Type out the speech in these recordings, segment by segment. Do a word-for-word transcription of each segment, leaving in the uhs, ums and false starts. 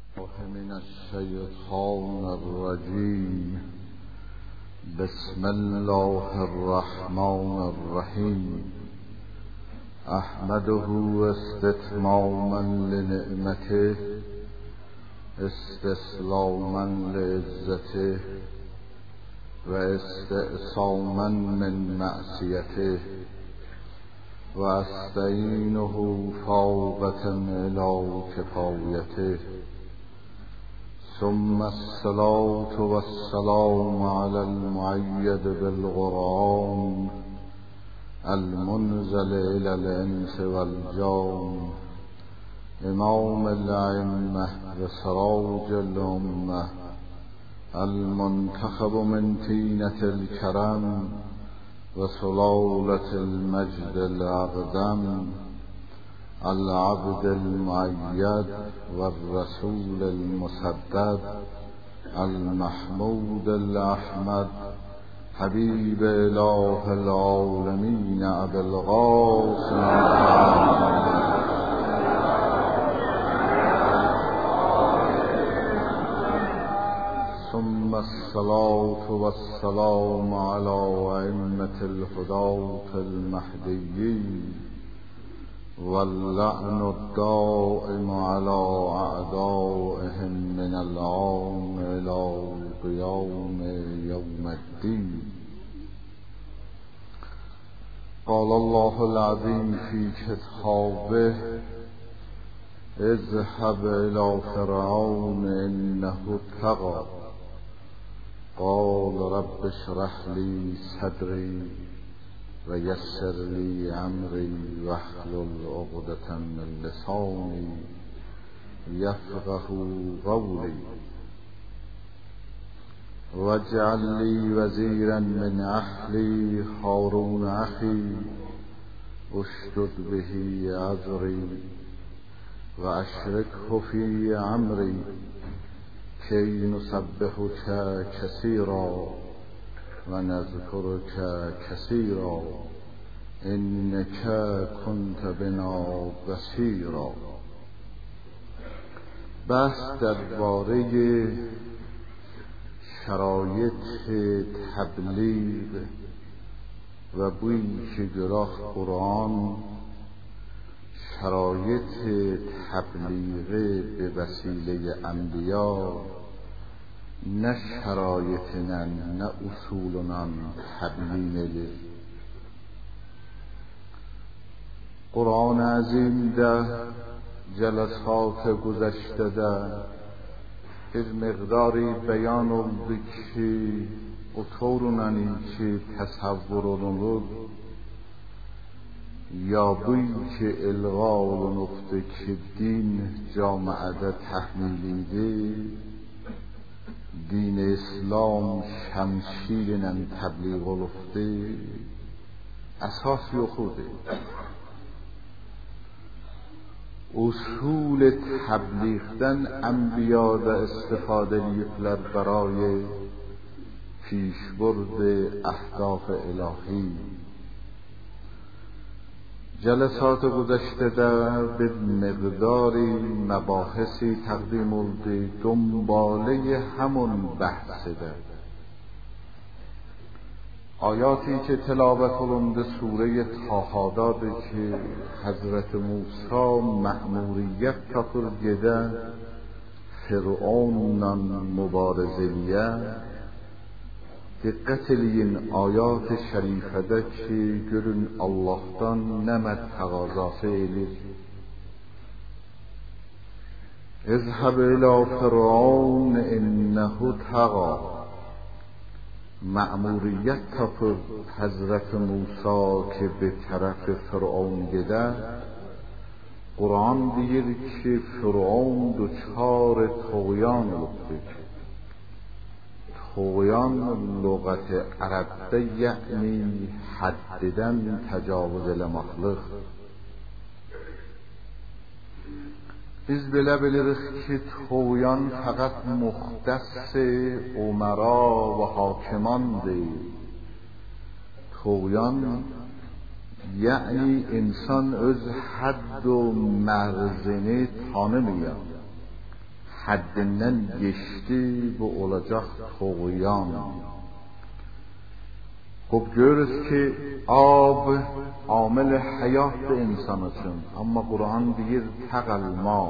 من الشیطان الرجیم. بسم الله الرحمن الرحیم. احمده استتماما لنعمته استسلاما لعزته و استعصاما من معصیته و استعینه فوقة الی کفایته. ثم الصلاة والسلام على المؤيد بالقرآن المنزل إلى الإنس والجان إمام الأئمة وسراج الأمة المنتخب من طينة الكرم وسلالة المجد الأقدم العبد المؤيد والرسول المسدد المحمود الأحمد حبيب إله العالمين أبي القاسم ثم الصلاة والسلام على أئمة الهداة المهديين واللعن الدائم على أعدائهم من الآن إلى قيام يوم الدين. قال الله العظيم في كتابه: اذهب إلى فرعون إنه طغى قال رب اشرح لي صدري ويسر لي أمري واحلل عقدة من لساني يفقه قولي واجعل لي وزيرا من أهلي هارون أخي اشدد به أزري وأشركه في أمري كي نسبحك كثيرا ونذكرك كثيرا إنك كنت بنا بصيرا. بحث درباره شرایط تبلیغ و بویچ گراه قرآن، شرایط تبلیغ به وسیله انبیا، نه شرایطنن نه اصولنن تبیینه. قرآن عظیم ده جلسات گذشته ده bir miqdari beyan oldu ki o torunani ki təsəvvür olunur ya bu ki ilğa olunubdu ki din camiədə təhmilidir, din İslam şəmşir ilə təbliğ olubdur, əsas yoxudur. اصول تبلیغدن انبیا da استفاده ediblər برای پیشبرد اهداف الهی. جلسات گذشته در به مقداری مباحثی تقدیم oldu دنباله همون بحث ده. آیاتی که تلاوت olundu سوره طه dadır ki Hazreti Musa ma'muriyyət tapır gedə Firavunla mübarizəyə. Diqqət eləyin ayat-ı şərifədə ki görün Allah'tan nə təqazası edir. اذهب إلى فرعون إنه طغى. ma'muriyyət tapır Hazreti Musa ki به طرف فرعون gedə. Quran deyir ki فرعون دچار طغیان olubdur. طغیان لغت عربdə یعنی حدdən təcavüz eləməklik. Biz belə bilirik ki طغیان faqat muxtəss umara və hakimandır. طغیان یعنی انسان öz حد و مرزنی tanımıyor. haddindən geçdi, bu olacaq toğyan. خب görürüz ki آب عامل حیات انسان için اما قرآن دیگه تقلما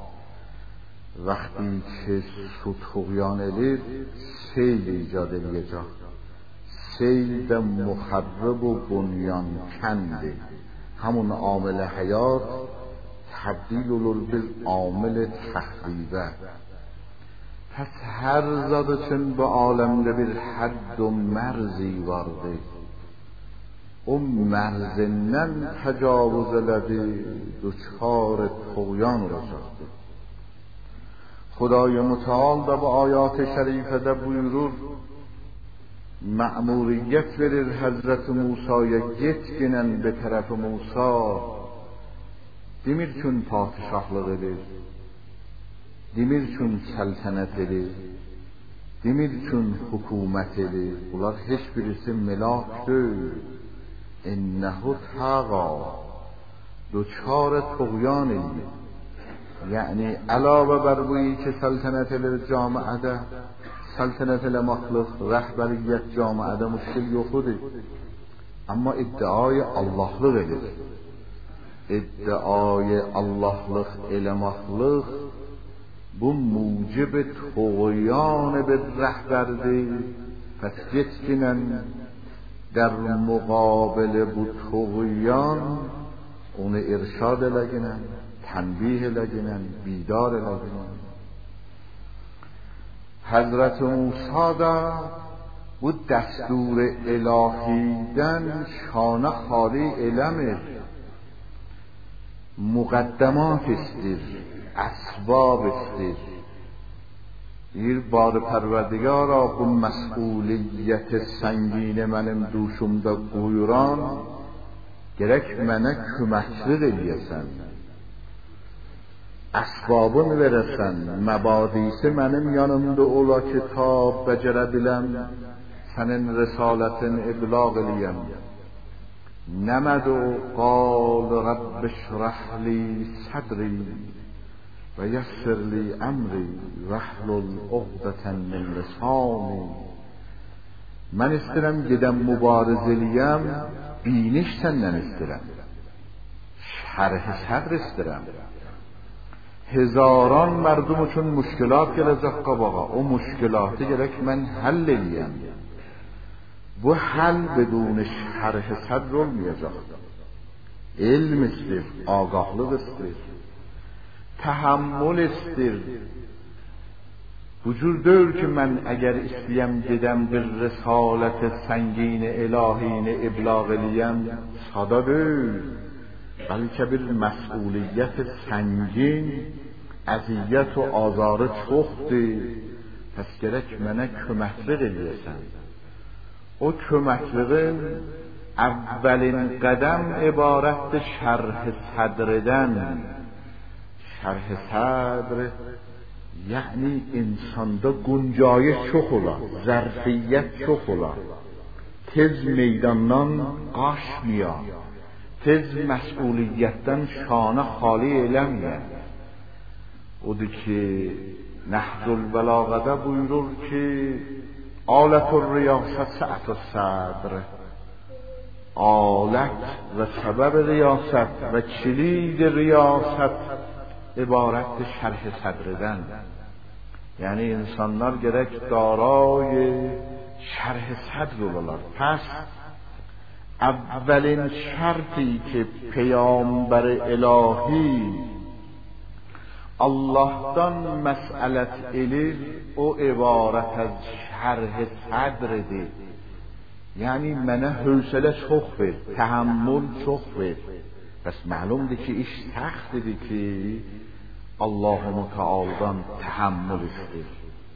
وقتی که su طغیان elir seyl ایجاد edecek. Seyl de muharrib و بنیان کنده. همون عامل حیات تبدیل olur bir عامل تخریبه. پس هر ذات için bu alemde bir حد و مرزی vardır. O merzinden tecavüz elədi, duçar طغیان olacaqdır. خدای متعال da bu ayat-ı şerifede buyurur, ma'muriyet verir Hazreti Musa'ya, git ginen bir tarafı Musa, demir üçün padişahlıq edir, demir üçün səltənət edir, demir üçün hükümət edir. Bunlar heç birisi melak deyil. İnnehu tağa, duçar طغیان edir. یعنی علاوه بر بویی که سلطنت جامعه سلطنت لمخلوق رهبریت جامعه مشکل یخوده، اما ادعای اللهلıq edir. ادعای اللهلıq ele مخلوق bu موجب طغیان به رهبرdir. پس گتگینن در مقابل bu طغیان onu ارشاد eləyinən، تنبیه لگنن، بیدار لگنن. حضرت موسی da bu دستور الهیدن شانه خالی علمه، مقدمات استیر، اسباب استیر. bir بار پروردگارا bu مسئولیت سنگین mənim دوشumda qoyuran gerek mənə köməklik eləyəsən. اسبابını verəsən, məbadisi mənim yanımda ola ki ta becərə biləm, sənin risalətini iblağ eləyəm. Nəmədi o? قال رب اشرح لي صدري ويسر لي أمري واحلل عقدة من لساني. من istəyirəm gedəm mübarizə eləyəm, biniş səndən istəyirəm, şərh sədr istəyirəm. هزاران مردم چون مشکلات gelecek qabağa, o مشکلاتı gerek mən həll eləyəm. Bu həll بدون şərh sədr olmayacaq. Elm istir, ağahlıq istir, təhəmmül istir. Bu cür deyil ki mən əgər istəyəm gedəm bir risalət səngin ilahini iblağ eləyəm, sada deyil. بلکه bir مسئولیت سنگین، əziyyət و azarı çoxdur. Pəs gerək mənə köməklik eləyəsən. O köməkliğin əvvəlin qədəm ibarətdir şərh sədrdən. şərh sədr yəni insanda guncayış çox ola, zərfiyyət çox ola, tez meydandan qaçmaya, tez məsuliyyətdən şanə xali eləməyən. Odur ki Nəhzul Bəlağədə buyurur ki Alətür riyasət səətü sədr, alət və səbəb riyasət və kilid riyasət ibarətdir şərh sədrdən. Yəni insanlar gerek daray şərh sədr olarlar. Pəs اولین شرطی که پیامبر الهی Allah'tan məsələt elir, o ibarət az şərh sədrdir. Yəni mənə hövsələ çox ver, təhəmmül çox ver. Bəs məlumdur ki iş səxtdir ki Allah-u Teala'dan təhəmmül istəyir.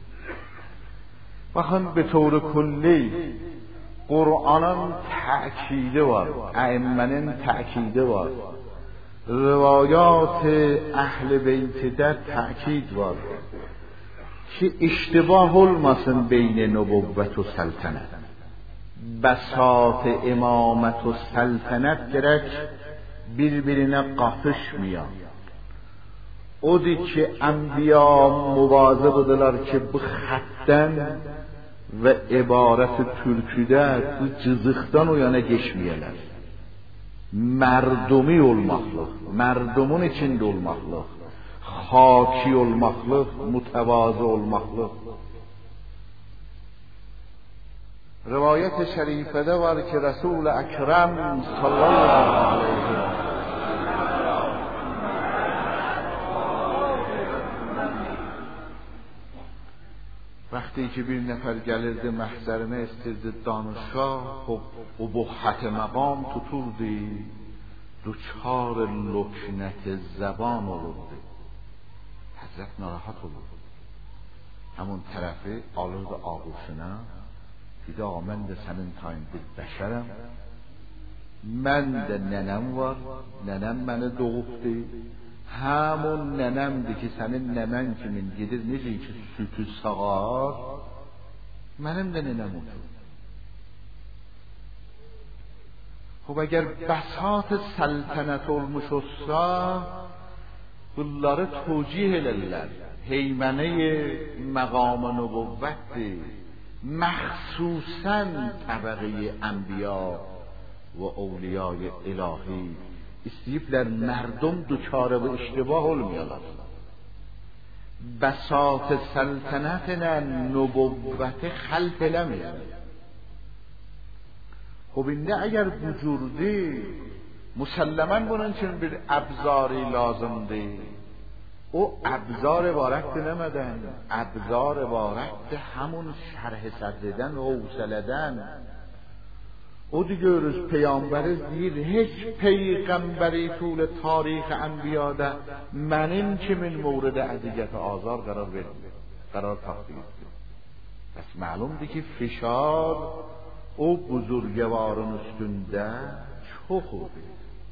Baxın به طور کلی قرآنın تأکیدی var, ائمه‌nin تأکیدی var. روایات اهل بیتdə تأکید var ki iştibah olmasın beyn nübüvvət و səltənət. Bəsat imamət و səltənət gerək bir-birinə qatışmayan. او دی که انبیا مواظب بودلار که بخطن و عبارت türküde bu cızıqdan o yana geçmeyələr. Mərdumi olmaqlıq, mərdumun içində olmaqlıq, xaki olmaqlıq, mütevazı olmaqlıq. Rivayət şərifədə var ki, Resul-i Əkrəm sallallahu aleyhi ve sellem وقتی که bir nəfər gəlirdi məhzərinə istirdi danışa, خب ابهت مقام tuturdu, duçar لکنت زبان olurdu. Həzrət narahat olurdu. Həmin tərəfi alırdı ağuşuna, dedi, ağa mən də sənin tayın bir bəşərəm, mən də nənəm var, nənəm məni doğubdu, همون ننمدی که sənin nənən kimin gedir necə ki sütü sağar, mənim də nənəm otur. خب اگر بساط سلطنت olmuş olsa bunları توجیه elərlər. Heyməne مقام نبوت مخصوصا طبقه انبیا و اولیای الهی istəyiblər mərdum duçarı bu iştibah olmayalar. Bəsat səltənətinə nübüvvəti xəlq eləməyər. خب indi əgər bu cürdür, müsəlləmən bunun üçün bir əbzari lazımdır. O əbzar ibarətdir nəmədən? Əbzar ibarətdir همون şərh sədrdən و حوصلەdən. O da görürüz Peygamberimiz deyir heç peyğəmbəri طول تاریخ انبیادا mənim kimin mورد əziyyət azar qərar vermir, qərar tapdıyır. Bəs məlumdur ki fişar o buzurgvarın üstündə çox olur.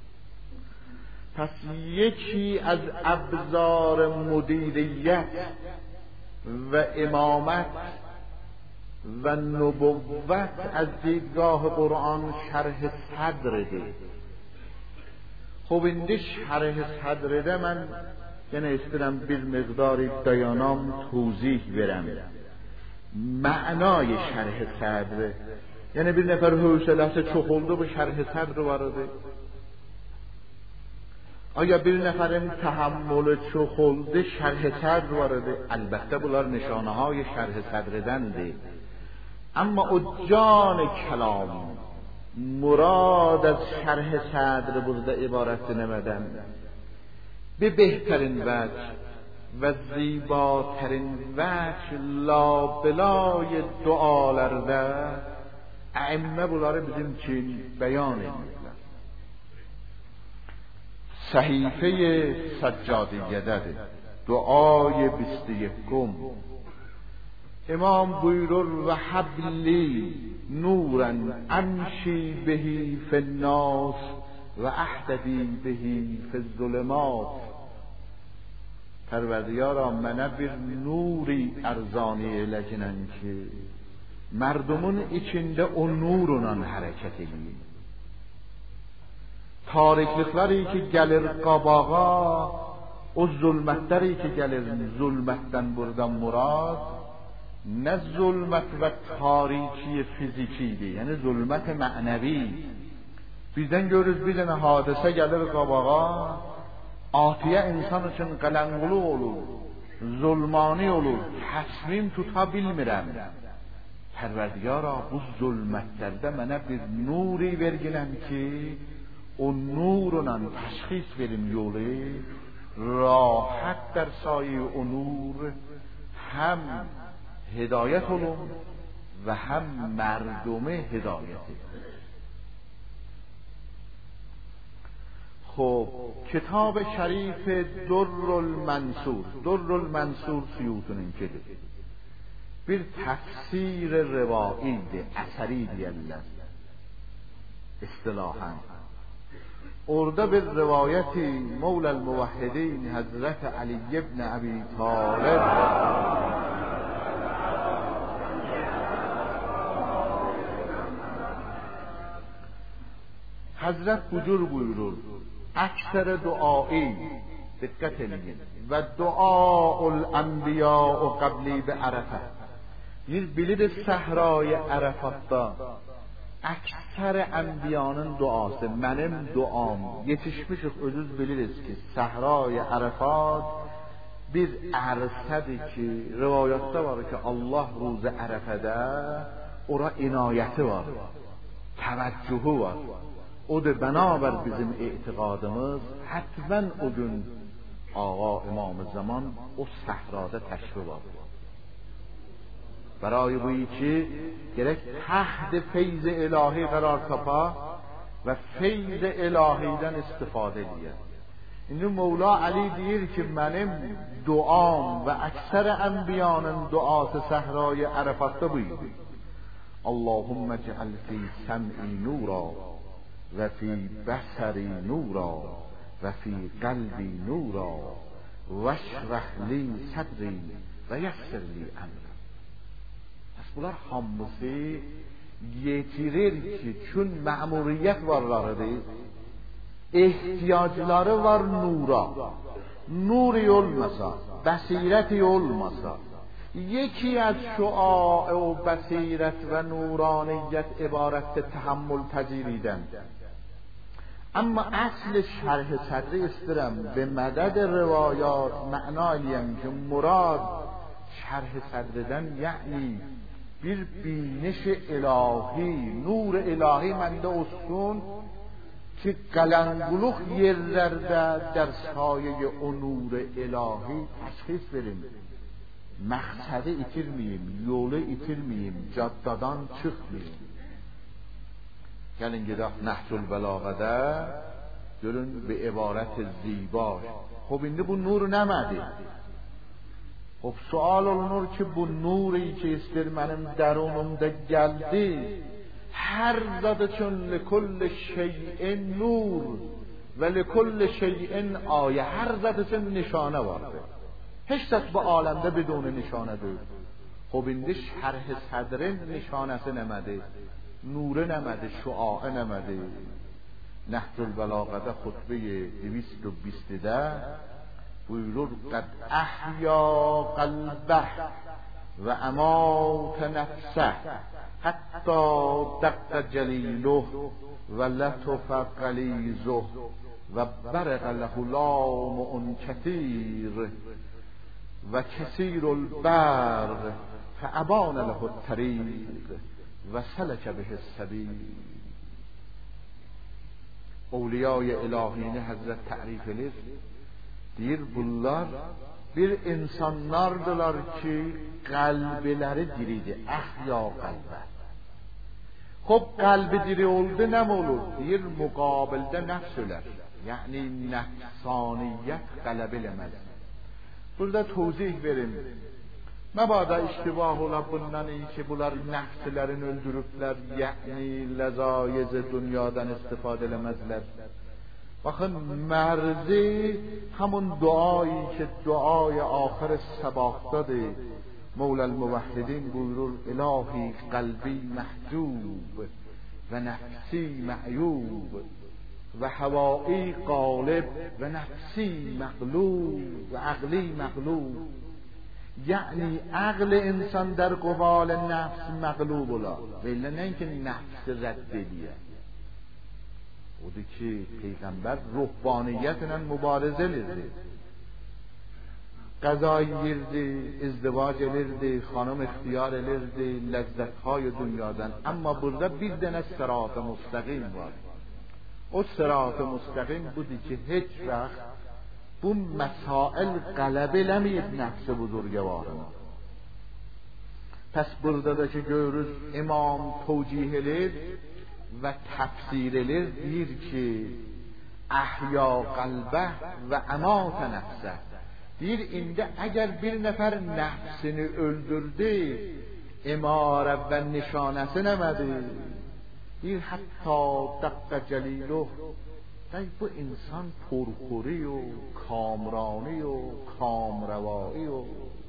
پس یکی از ابزار مدیریت و امامت و نبوت از دیدگاه قرآن شرح صدرده. خب indi شرح صدرده من یعنی استرم bir مقداری بیانام توضیح verem. معنای شرح صدر یعنی bir nefer hövsələsi çox oldu bu şərh صدر vardı. آیا bir neferin tahammülü çox oldu şərh صدر vardı. Əlbəttə bunlar nişanə های şərh صدردəndir. اما o جان کلام مراد از شرح صدر burada ibarətdir nəmədən? به بهترین وجه و زیباترین وجه لابلای dualarda ائمه bunları bizim için beyan etmişler. صحیفه سجادیه‌دədir. duای بیست و یکم امام buyurur ve habli nuran amshi bihi fil nas ve ahtadi bihi fil zulumat. Pərverdigarım mənə bir nuri ərzani elə ki mərdumun içində o nurla hərəkət edir. Tariklikləri ki gəlir qabağa, o zulmətləri ki gəlir zulmətdən buradan murad نه ظلمت و تاریکی فیزیکیdir, yəni zulmət mənəvi. Bizdən görürüz bir dənə hadisə gəlir qabağa, atiyə insan üçün qələmquluq olur, zulmani olur, təslim tuta bilmirəm. Pərverdigara bu zulmətlərdə mənə bir nuri verginəm ki o nurla təşxis verim yolu, rahat در سایه o nur هم هدایت علوم و هم مردم هدایت. خب کتاب شریف در المنصور در المنصور سیوطunun kidir. Bir tefsir rivaidir, əsəri deyirlər istilahan. Orada bir rivayeti Mevla el-Muvahhidin Hazreti Ali ibn Abi Talib Hazret bucur buyurur. Əksər duai dikkat edin. و دعاء الانبیاء قبلی به عرفه. Bir bilir səhroy Ərəfatda əksər ənbiyanın duası, mənim duam, yetişmişik özünüz bilirsiniz ki, səhroy Ərəfat bir ərsədir ki, rivayətdə var ki, Allah ruzu Ərəfədə ora inayəti var, təvəccühü var. Odur bənabər bizim etiqadımız, hətvən o gün Ağa İmam-ı Zaman o səhrada təşrif var. برای بویی که gerek تحت فیض الهی قرار تپا و فیض الهیden استفاده diye. اینو مولا علی deyir ki benim duam ve ekser enbiyanın duası sahray Arafat'ta buydu. Allahümme ceal fi sem'i nura ve fi basari nura ve fi kalbi nura ve şrah li sadri ve yessir li emri. Bunlar hamısı yetirir ki, çün məmuriyyət varlarıdır, ehtiyacları var nura. Nuri olmasa, bəsirəti olmasa, yeki az şuae o bəsirət və nuraniyyət ibarətdə təhəmmül pəziridən. Amma əsl şərh-i sədri istirəm və mədəd rivayat məna eləyəm ki, murad şərh-i sədridən yəni bir bینش الهی، نور الهی منده olsun ki قلنگلوخ yerlerde در سایه o nur ilahi təşxis verin. Məqsədi itirməyim, yolu itirməyim, caddadan çıxmayım. Gəlin gedək Nəhcül Bəlağədə, görün bir ibarət zibaş. Xub indi bu nur nəmədi? خب سوال olunur ki bu nuri ki istir mənim dərunumda gəldi, hər zat üçün لكل şeyin nur və لكل şeyin ayə, hər zat üçün nişanə vardır. Heç zat bu aləmdə بدون nişanə deyil. خب indi şərh sədrin nişanəsi nəmədi? Nuru nəmədi? Şuaı nəmədi? Nəhcül Bəlağədə xutbə دویست و بیست buyurur قد احیا قلبه و امات نفسه حتی دق جلیله و لطف غلیظه و برق له لام کثیر و کثیر البرق فابان له الطریق و سلک به السبیل. اولیای الهینه حضرت تعریف edir. Deyir bunlar bir insanlardılar ki kalbileri diridir. Ahya kalbe. Hop kalbi diri oldu ne olur? Deyir mukabilde nefs öler. Yani nefsaniyet galebilemez. Burada tozih verin. Mebada iştibah ola bundan iyi ki bunlar nefslerini öldürüpler. Yani lezaiz dünyadan istifade edemezler. Bakın merzi همون duayı ki duayı آخر sabahtadır. Mevla'l Muvahhidin buyurur ilahi kalbi mahcub ve nefsi ma'yub ve havai galib ve nefsi mağlub ve akli mağlub. Yani عقل insan در قبال nefs mağlub ola. Vella ne ki nefs reddediyor. Odur ki Peygamber ruhbaniyetlə mübarizə edirdi. Qəza yirdi, izdivac edirdi, xanım ixtiyar edirdi, ləzzətهای dünyadan. Amma burada bir dənə sırat-ı müstəqim var. O sırat-ı müstəqim budur ki, heç vaxt bu məsail qələb eləməyib nəfs-i buzurgəvarına. Pəs burada da ki görürüz, imam tevcih edir و تفسیر edir deyir ki ahya qalbə və əmat nəfsə. Deyir indi əgər bir nəfər nəfsini öldürdü, imarə və nişanəsi nəmədi? Deyir hətta dəqqə cəliluh. Deyir bu insan purxuri و کامرانی و کامروایی و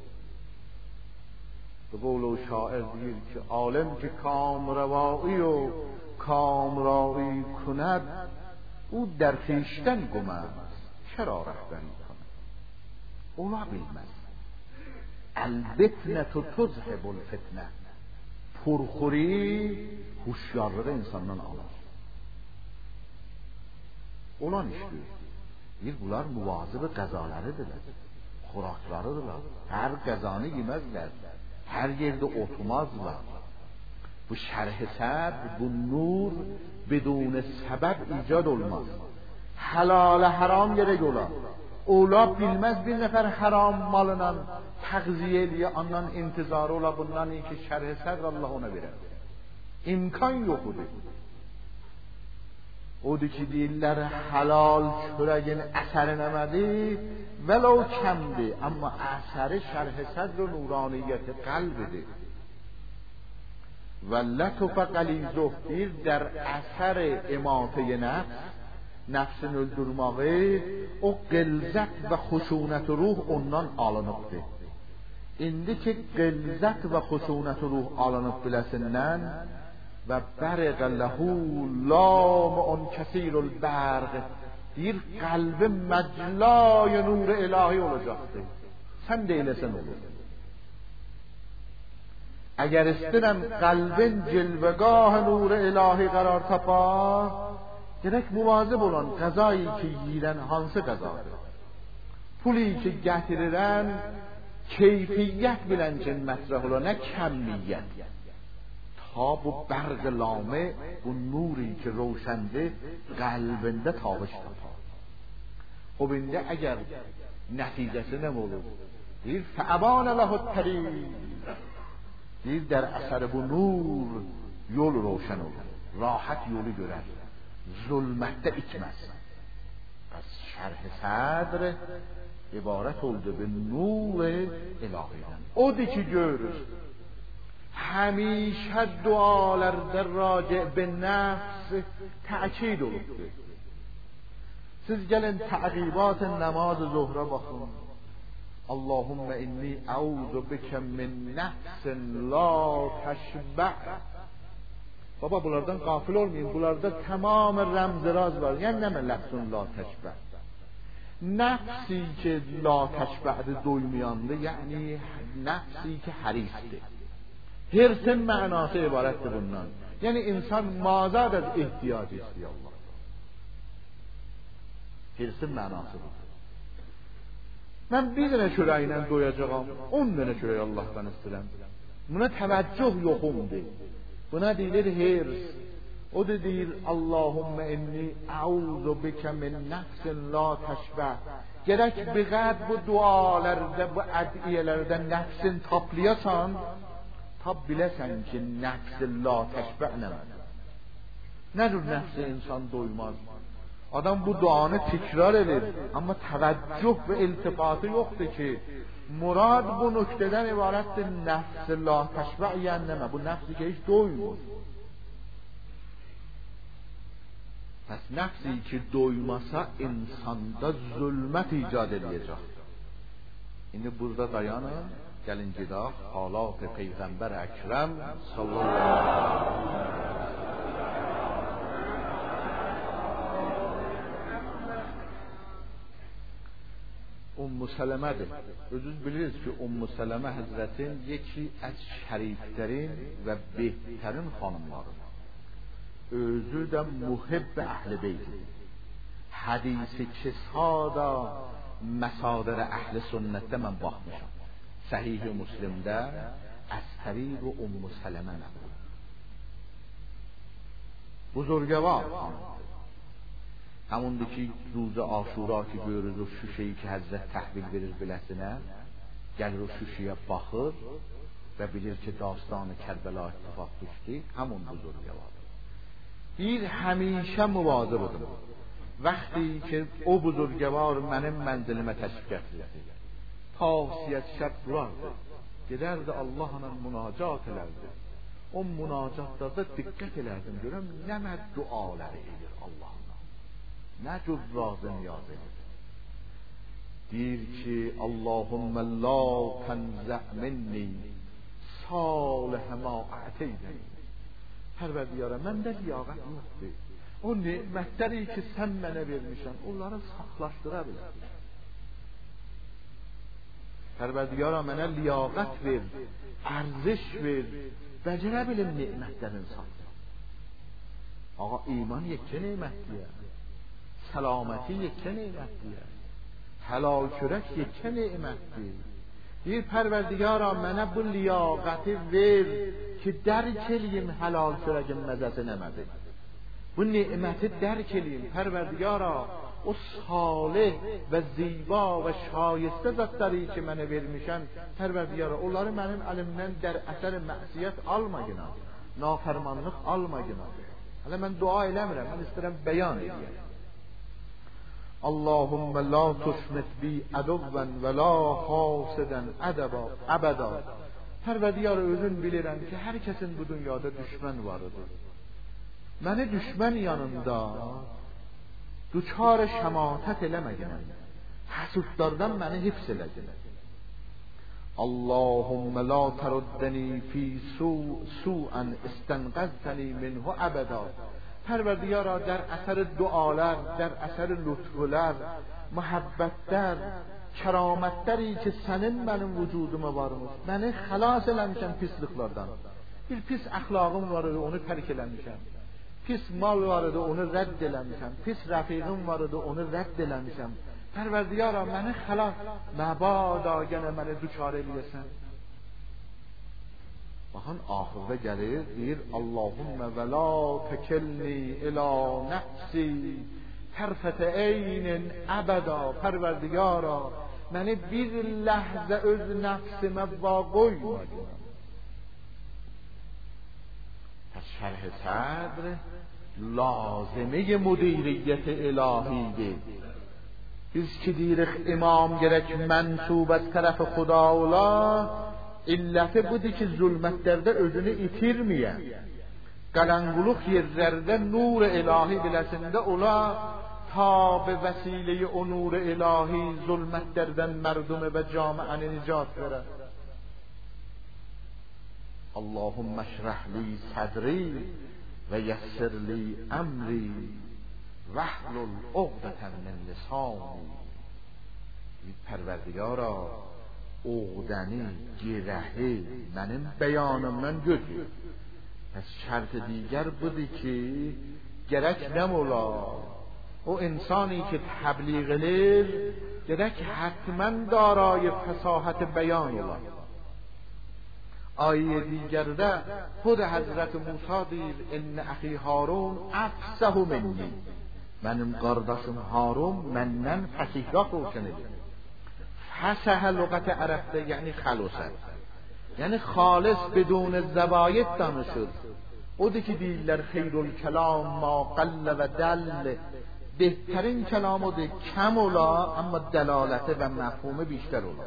به قول شاعر deyir ki عالم که کامروایی و کامرایی کند او در خویشتن گم است چرا رهبری کند. ola bilməz. Əlbetnətü tuzhibul fitnə. Purxuri huşyarlığı insandan alır. Olan işdir. Bir bunlar muvazıb qəzalarıdırlar. Xoraklarıdırlar. Hər qəzanı yeməzlər. Hər yerdə oturmazlar. Bu şərh-i səd, bu nur بدون səbəb icad olmaz. Halal haram gerek ola. Ola bilmez bir nefer haram malından təğziyə eləyə, ondan intizarı ola, bundan iyi ki şərh-i sədr Allah ona verər. İmkan yoxudur. Odur ki deyirlər halal çörəyin əsəri nəmədi, vəlau kəmdir, amma əsəri şərh-i sədr و nuraniyyət qəlbidir. و لطف قلیزه دیر در اثر اماته نفس نفس öldürməyi o qilzət və xuşunət ruh ondan alınıbdır. İndi ki qilzət və xuşunət ruh alınıb biləsindən və bərq ləhu lam'un kəsirul bərq deyir qəlbi məclay nur ilahi olacaqdır. Sən deyləsən olur. اگر استنم قلبin جلوگاه نور الهی قرار tapar gerek muvazib olan qazayı ki yiyirən hansı qazadır? Puli ki gətirirən keyfiyyət bilən mətrəh ola, nə kəmmiyyət. Ta bu bərq lame, bu nuri ki روشنده قلبində تابش tapar. خب indi əgər nəticəsi nə olur? deyir فَأَبَانَ لَهُ الطَّرِيقَ deyir در اثر bu nur yol روشن olur. Rahat yolu görər. Zulmətdə itməz. Pəs şərh-i sədr ibarət oldu به nur الهیdən. Odur ki görür. همیشه dualarda راجع به نفس تأکید olubdur. Siz gəlin təqibat namaz zuhra baxın. اللهم انی اعوذ بک من نفس لا تشبع. بابا bunlardan gafil olmayın. Bunlarda tamam رمز راز var. Yəni nə nefs la teşbə? Nefsi ki la teşbədir doymayandır. Yəni nefsi ki harisdir. Hirsin mənası ibarətdir bundan. Yəni insan mazad az ihtiyac istiyor Allah. Hirsin mənası budur. Mən bir dənə çörək ilə doyacağam, on dənə çörək Allahdan istəyirəm. Buna təvəccüh yoxumdur. Buna deyilir hirs. O da deyir Allahümme inni a'udhu bike min nefsin la teşbə. Gerek biqəd bu dualarda, bu ədiyələrdə nəfsin taplayasan, tab biləsən ki nəfsin la teşbə nəmədir. Nə cür nəfsi insan doymaz? Adam bu duanı təkrar edir, amma təvəccüh və iltifatı yoxdur ki, murad bu nöqtədən ibarətdir nəfs-i la təşbə yənnəmə, bu nəfsi ki heç doymur. Pəs nəfsi ki doymasa insanda zulmət icad edəcək. İndi burada dayanın, gəlin gedək halat-ı Peyğəmbər Əkrəm sallallahu aleyhi ve sellem. Ummu Sələmədir. Özünüz bilirsiniz ki, Ummu Sələmə Həzrətin yeki az şəriflərin və behtärin xanımlarıdır. Özü də muhibb əhl-i beyt. Hədisi kisada məsadir əhl-i sünnətdə mən baxmışam. Səhih-i Müslimdə az təriq Ummu Sələmə nəql. Buzurgəvar xanımdır. همونده که روز آشورا که görürüz o şüşeyi ki Həzrət təhvil verir biləsinə, gəlir o şüşəyə baxır və bilir ki dastanı Kərbəla ittifaq düşdü, همون buzurgəvardır. Bir həmişə müvazibdir. Vəqti ki o buzurgəvar mənim mənzilimə təşrif gətirirdi. Tavsiyət şəb durardı. Gedərdi Allahla münacat elərdi. O münacatlarda diqqət elərdim, görəm nə məd duaları edir Allah. نه جز راز نیاز دیر که اللهم لا تنزع منی صالح ما اعطیتنی. پروردگارم məndə liyaqət yoxdur. O nemətləri ki sən mənə vermişsən, onları saxlaşdıra bilər. پروردگارا منه لیاقت ور، ارزش ور، بجره بلیم نعمت در انسان. آقا ایمان یک چه نعمتیه، سلامتی یک چه نعمتیه، حلال شدک یک چه نعمتیه. دیر پروردگارا منه bu لیاقتی ور که در کلیم حلال شدک مزه نمده. bu نعمتی در کلیم پروردگارا o salih və ziba və şayəstə zətləri ki mənə vermişən Pərverdigara, onları mənim əlimdən dər əsər məqsiyyət almagına, nafərmanlıq almagına. Hələ mən dua eləmirəm, mən istəyirəm bəyan edəyəm. Allahümmə la tusmit bi əduvvən və la xasidən əbəda. Pərverdigara, özün bilirəm ki, hər kəsin bu dünyada düşmən varıdır. Məni düşmən yanında duçar şəmatət eləməginəm, həsudlardan məni hifz eləginəm. Allahümmə la təruddəni fi su'an istənqəztəni minhu əbəda. Pərverdigara, در اثر dualar, در اثر lütflər, muhabbətlər, kəramətləri ki sənin mənim vücuduma varmış, məni xilas eləmişəm pisliklərdən. Bir pis əxlaqım var idi, onu tərk eləmişəm. Pis mal var idi, onu rədd eləmişəm. Pis rəfiqim var idi, onu rədd eləmişəm. Pərverdigara, məni xilas, məbada yenə məni düçar eləyəsən. Baxın, axırda gəlir, deyir, Allahümmə və la təkilni ilə nəfsi tərfətə eynin əbəda. Pərverdigara, məni bir ləhzə öz nəfsimə va qoymadın. پس شرح صدر لازمه مدیریت الهیه. biz ki deyirik imam gerek mensub az taraf Xudaola, illeti budur ki zulmetlərdə özünü itirmeyen, qaranquluq yerlərdə nur ilahi biləsində ola, ta be vəsileyi o nur ilahi zulmetlərdən mərdumə və camiəni nicat verər. اللهم اشرح لي صدري ويسر لي امري واحلل عقدة من لساني. پروردگارا، عقدنی گرهی منم بیانımdan götür. پس شرط دیگر بودی که gerek نمولا o انسانی که تبلیغ لیر gerek حتما دارای فصاحت بیان ola. آیه دیگرده خود حضرت موسی دیر ان اخی هارون افصح منی. benim kardeşim Harun menden fasihrak روشنه. فصح لغت عربده یعنی خلوصه، یعنی خالص بدون زوایت danışır. O da ki deyirlər xeyrul kelam ma qall və dal. بهترین کلام o da kəm ola amma dəlaləti və məfhumu بیشتر ola.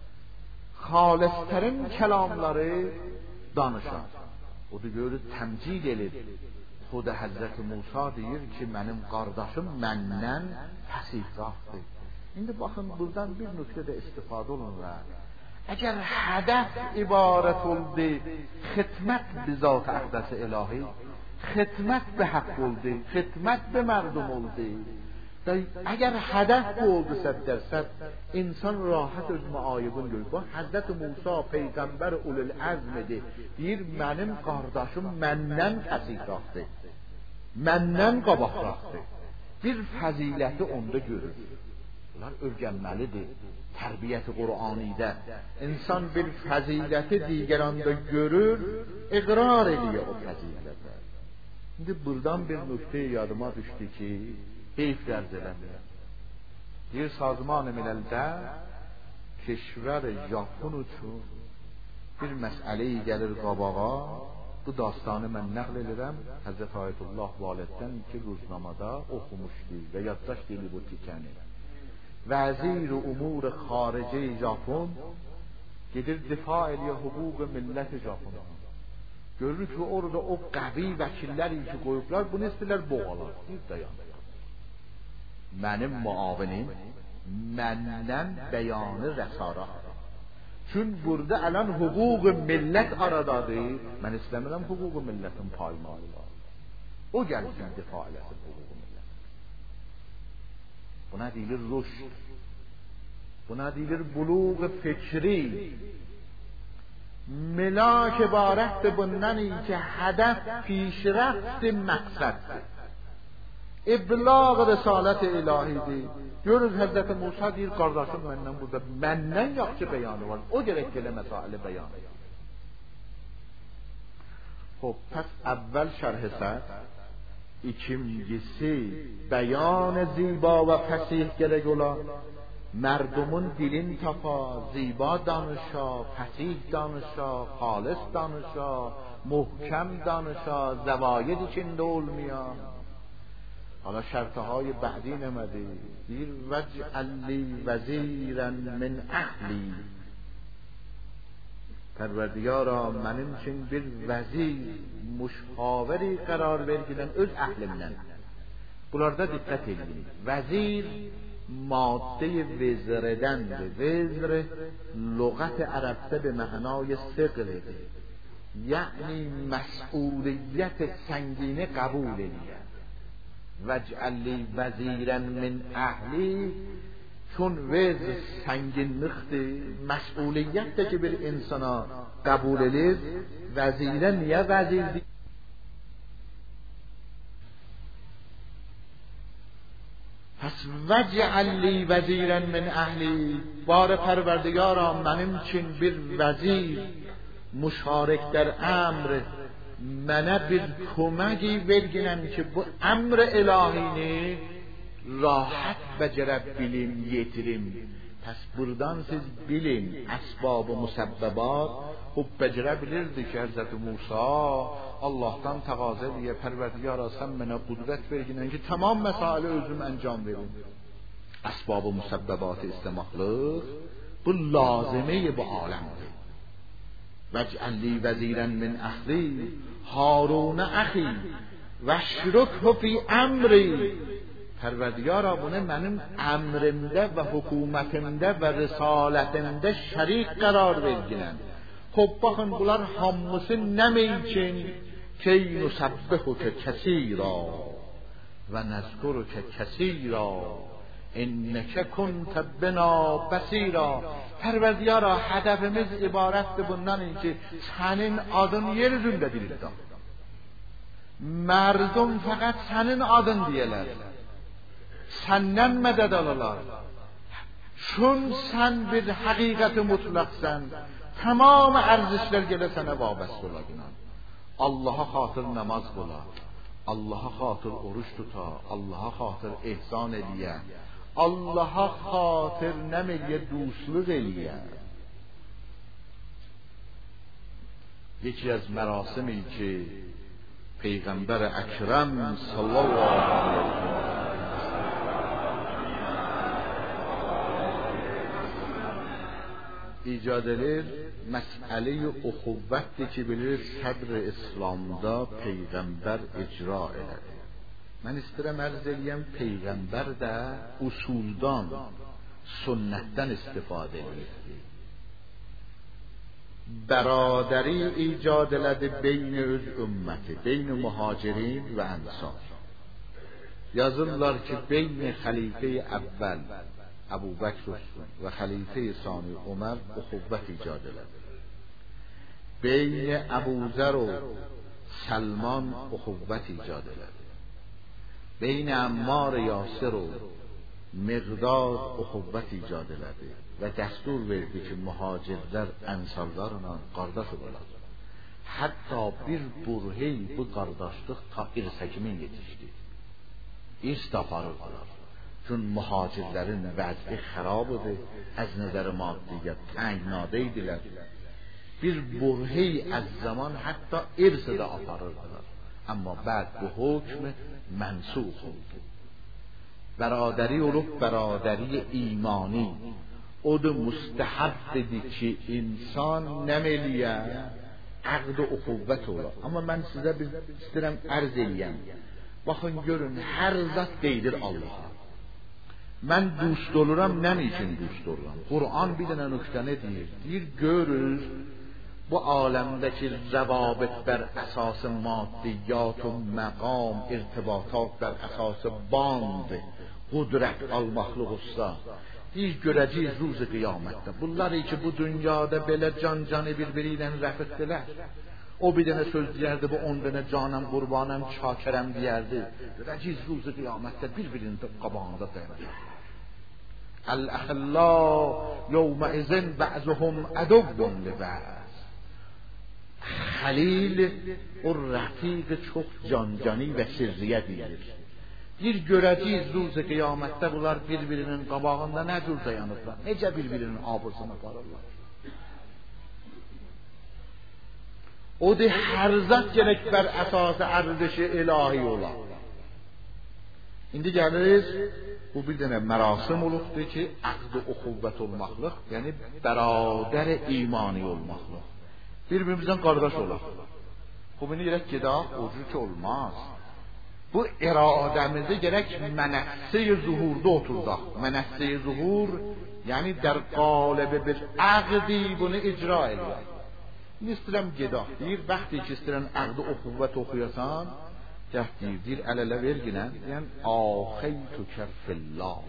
Xalislərin kəlamları danışar. O da görür təmcid edir. Xuda Həzrət Musa deyir ki, mənim qardaşım məndən fəsihraqdır. İndi baxın, buradan bir nöqtədə istifadə olunur. Əgər hədəf ibarət oldu, xidmət bi zat əqdəs ilahi, xidmət bi haqq oldu, xidmət bi mərdum oldu. اگر هدف بود صد درصد انسان راحت öz müayibun görür. Bu Hazreti Musa peygamber ulul azmdir. Deyir mənim qardaşım məndən fəsihraqdır. Məndən qabaqraqdır. Bir fəziləti onda görür. Bunlar öyrənməlidir. Tərbiyyəti Qur'anidə insan bir fəziləti digəranda görür, iqrar edir o fəzilətə. İndi buradan bir nöqtə yadıma düşdü ki, heyf dərz eləmir. Bir sazman-ı miləldə keşvər Japon üçün bir məsələyi gəlir qabağa. Bu dastanı mən nəql edirəm Həzrət Ayətullah Validdən ki, ruznamada oxumuşdu və yaddaş dili bu tikəni. Vəzir umur xarici Japon gedir difa ediyor hüquq millət Japon. Görür ki, orada o qəvi vəkilləri ki qoyublar, bunu istəyirlər boğalar. Bir dayan. Mənim muavinim məndən bəyanı rəsaraqdır. Çün burada ələn hüquq millət aradadır. Mən istəmirəm hüquq millətin paymalı var. O gəlsin difa eləsin hüquq millət. Buna deyilir rüşd. buna deyilir buluğ fikri. Melaک ibarət bundan ki, hədəf پیشرفت məqsəddir. İblağ risalət ilahidir. Görürüz Həzrət Musa deyir, qardaşım məndən burada, məndən yaxşı beyanı var. O gərək gələ məsailə beyanı. خب پس اول شرح سطر، ikincisi beyan زیبا و فصیح gerek ola. مردمون dilin tapa, زیبا danışa, فصیح danışa, خالص danışa, محکم danışa, زواید içinde olmayan. حالا شرطه های بعدی نمده دیر وجعل لی وزیرا من اهلی. پروردگارا mənim üçün bir vəzir, müşaviri qərar vergilən öz əhlimdən. Bunlarda diqqət edin. Vəzir madde vزردنdir. وزر لغت عربده به معنای ثقله، یعنی مسئولیت سنگینه قبول ediyor. وجعل لی وزیرا من اهلی، چون وزر سنگینlikdir، مسئولیت که bir insana قبول edilir. وزیرا niye vəzirdir؟ پس وجعل لی وزیرا من اهلی، بار پروردگارا mənim için bir vəzir، مشارک در امر، mənə bir köməyi verginən ki, bu əmr ilahini rahat becerib bilim, yetirim. Pes buradan siz bilin esbab-ı musabbabat. Xub becerebilirdi ki Hazreti Musa Allah'tan taqaza diye, Perverdigara sen mənə qudret verginən ki tamam mesaile özüm encam verim. Esbab-ı musabbabatı istemaqlıq bu lazımeyi bu alemdir. وَجْعَلْ لِي وَزِيرًا مِنْ أَخِي هَارُونَ أَخِي وَاشْرِكْهُ فِي أَمْرِي. Pərverdigara bunu mənim əmrimdə və hökumətimdə və risalətimdə şərik qərar verginən. Xub baxın, bunlar hamısı nəmi üçün? Key nusəbbihukə kəsira və nəzkurukə kəsira innəkə kuntə bina bəsira. Pərverdigara, hədəfimiz ibarətdir bundan ki, sənin adın yer üzündə dildə. Mərdum fəqət sənin adın deyələr. Səndən mədəd alırlar. Çün sən bir həqiqəti mutlaqsən, tamam ərzişlər gələ sənə vabəst ola günən. Allaha xatır namaz qıla, Allaha xatır oruç tuta, Allaha xatır ehsan eləyə, Allaha xatır nəməyə dostluq eləyə. Yeki az mərasimi ki Peyğəmbər Əkrəm sallallahu aleyhi ve sellem ایجاد edilir, məsələ uxuvvətdir ki, bilir sədr İslamda Peyğəmbər icra elədi. Mən istəyirəm ərz eləyəm, Peyğəmbər də usuldan, sünnətdən istifadə edirdi. Bəradəri icad elədi beyn öz ümməti, beyn muhacirin və ənsar. Yazırlar ki, beyn xəlifə əvvəl Əbu Bəkr və xəlifə sani Ömər uxuvvət icad elədi. Beyn Əbu Zər و Səlman uxuvvət icad elədi. Beyn Əmmar Yasir و Miqdad uxuvvət icad elədi və dəstur verdi ki, mühacirlər ənsarlarla qardaş olarlar. Hətta bir burhey bu qardaşlıq ta irsə kimi yetişdi. İrs də aparırdılar. Çün muhacirlərin vəzi xarab idi, az nəzər maddiyyət təngnada idilər. Bir burhey az zaman hətta irsə də aparırdılar. Amma bəd bu hükm mənsux oldu. Bəradəri olub bəradəri imani. O da müstəhəbdir ki, insan nəməliyə əqd-i uxuvvət olar. Amma mən sizə bir istəyirəm ərz eləyəm. Baxın, görün, hər zat deyir Allah'a. Mən dost oluram, nə üçün dost oluram? Qur'an bir dənə nöqtəni deyir. Deyir, görür, bu aləmdəki rəvabit bər əsası maddiyyat و məqam, irtibatat bər əsası band, qudrət almaqlıq usta. bir görəcəyik ruzu qiyamətdə. Bunları ki bu dünyada belə can canı bir-biriyle rəfqdilər. O bir dənə söz deyərdi, bu on dənə canım, qurbanım, şakirəm deyərdi. Görəcəyik ruzu qiyamətdə bir-birinin qabağında dayanacaq. Əl-əxillə yevməizin bə'zuhum əduvvun liba'z. Xəlil o rəfiq çox cancanı və sirriyə deyir. Bir görəcəyik ruzu qiyamətdə bunlar bir-birinin qabağında nə cür dayanırlar, necə bir-birinin abırsını aparırlar. O da hər zat gerek bər əsası ərdişi ilahi ola. İndi gəliriz, bu bir dənə mərasim olubdur ki, əqd-i uxuvvət olmaqlıq, yəni bərabər imani olmaqlıq. Bir-birimizdən qardaş olaq. Bu bunu gerek gedək, o cür ki olmaz. Bu iradəmizi gerek mənəsse-i zuhurda oturdaq. Mənəsse-i zuhur, yəni der qaləbi bir əqdi bunu icra edir. İstəyirəm gedək deyir, vaxtı ki istəyirəm əqd-i uxuvvət oxuyasan, gəh deyir, deyir əl-ələ verginə, yəni axeytükə fillah,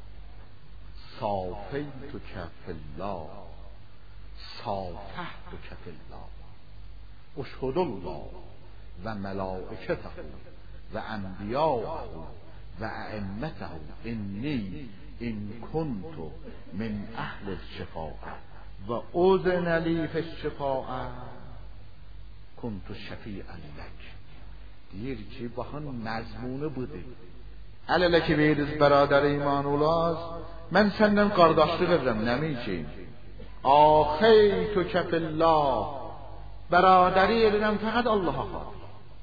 safeytükə fillah, safəhtükə fillah, uşhudullah və mələikətəhu və ənbiyâhu və əimmətəhu inni in kuntu min əhl-i şifâə və uzən لی fəşşifâə kuntu şəfiən lək. Deyir ki, baxın məzmunu budur. Əl-ələ ki veriz bərədər iman olaz, mən səndən qardaşlıq edirəm, nəmi ki? Axeytükə fillah, bərədəri edirəm fəqət Allaha xatir.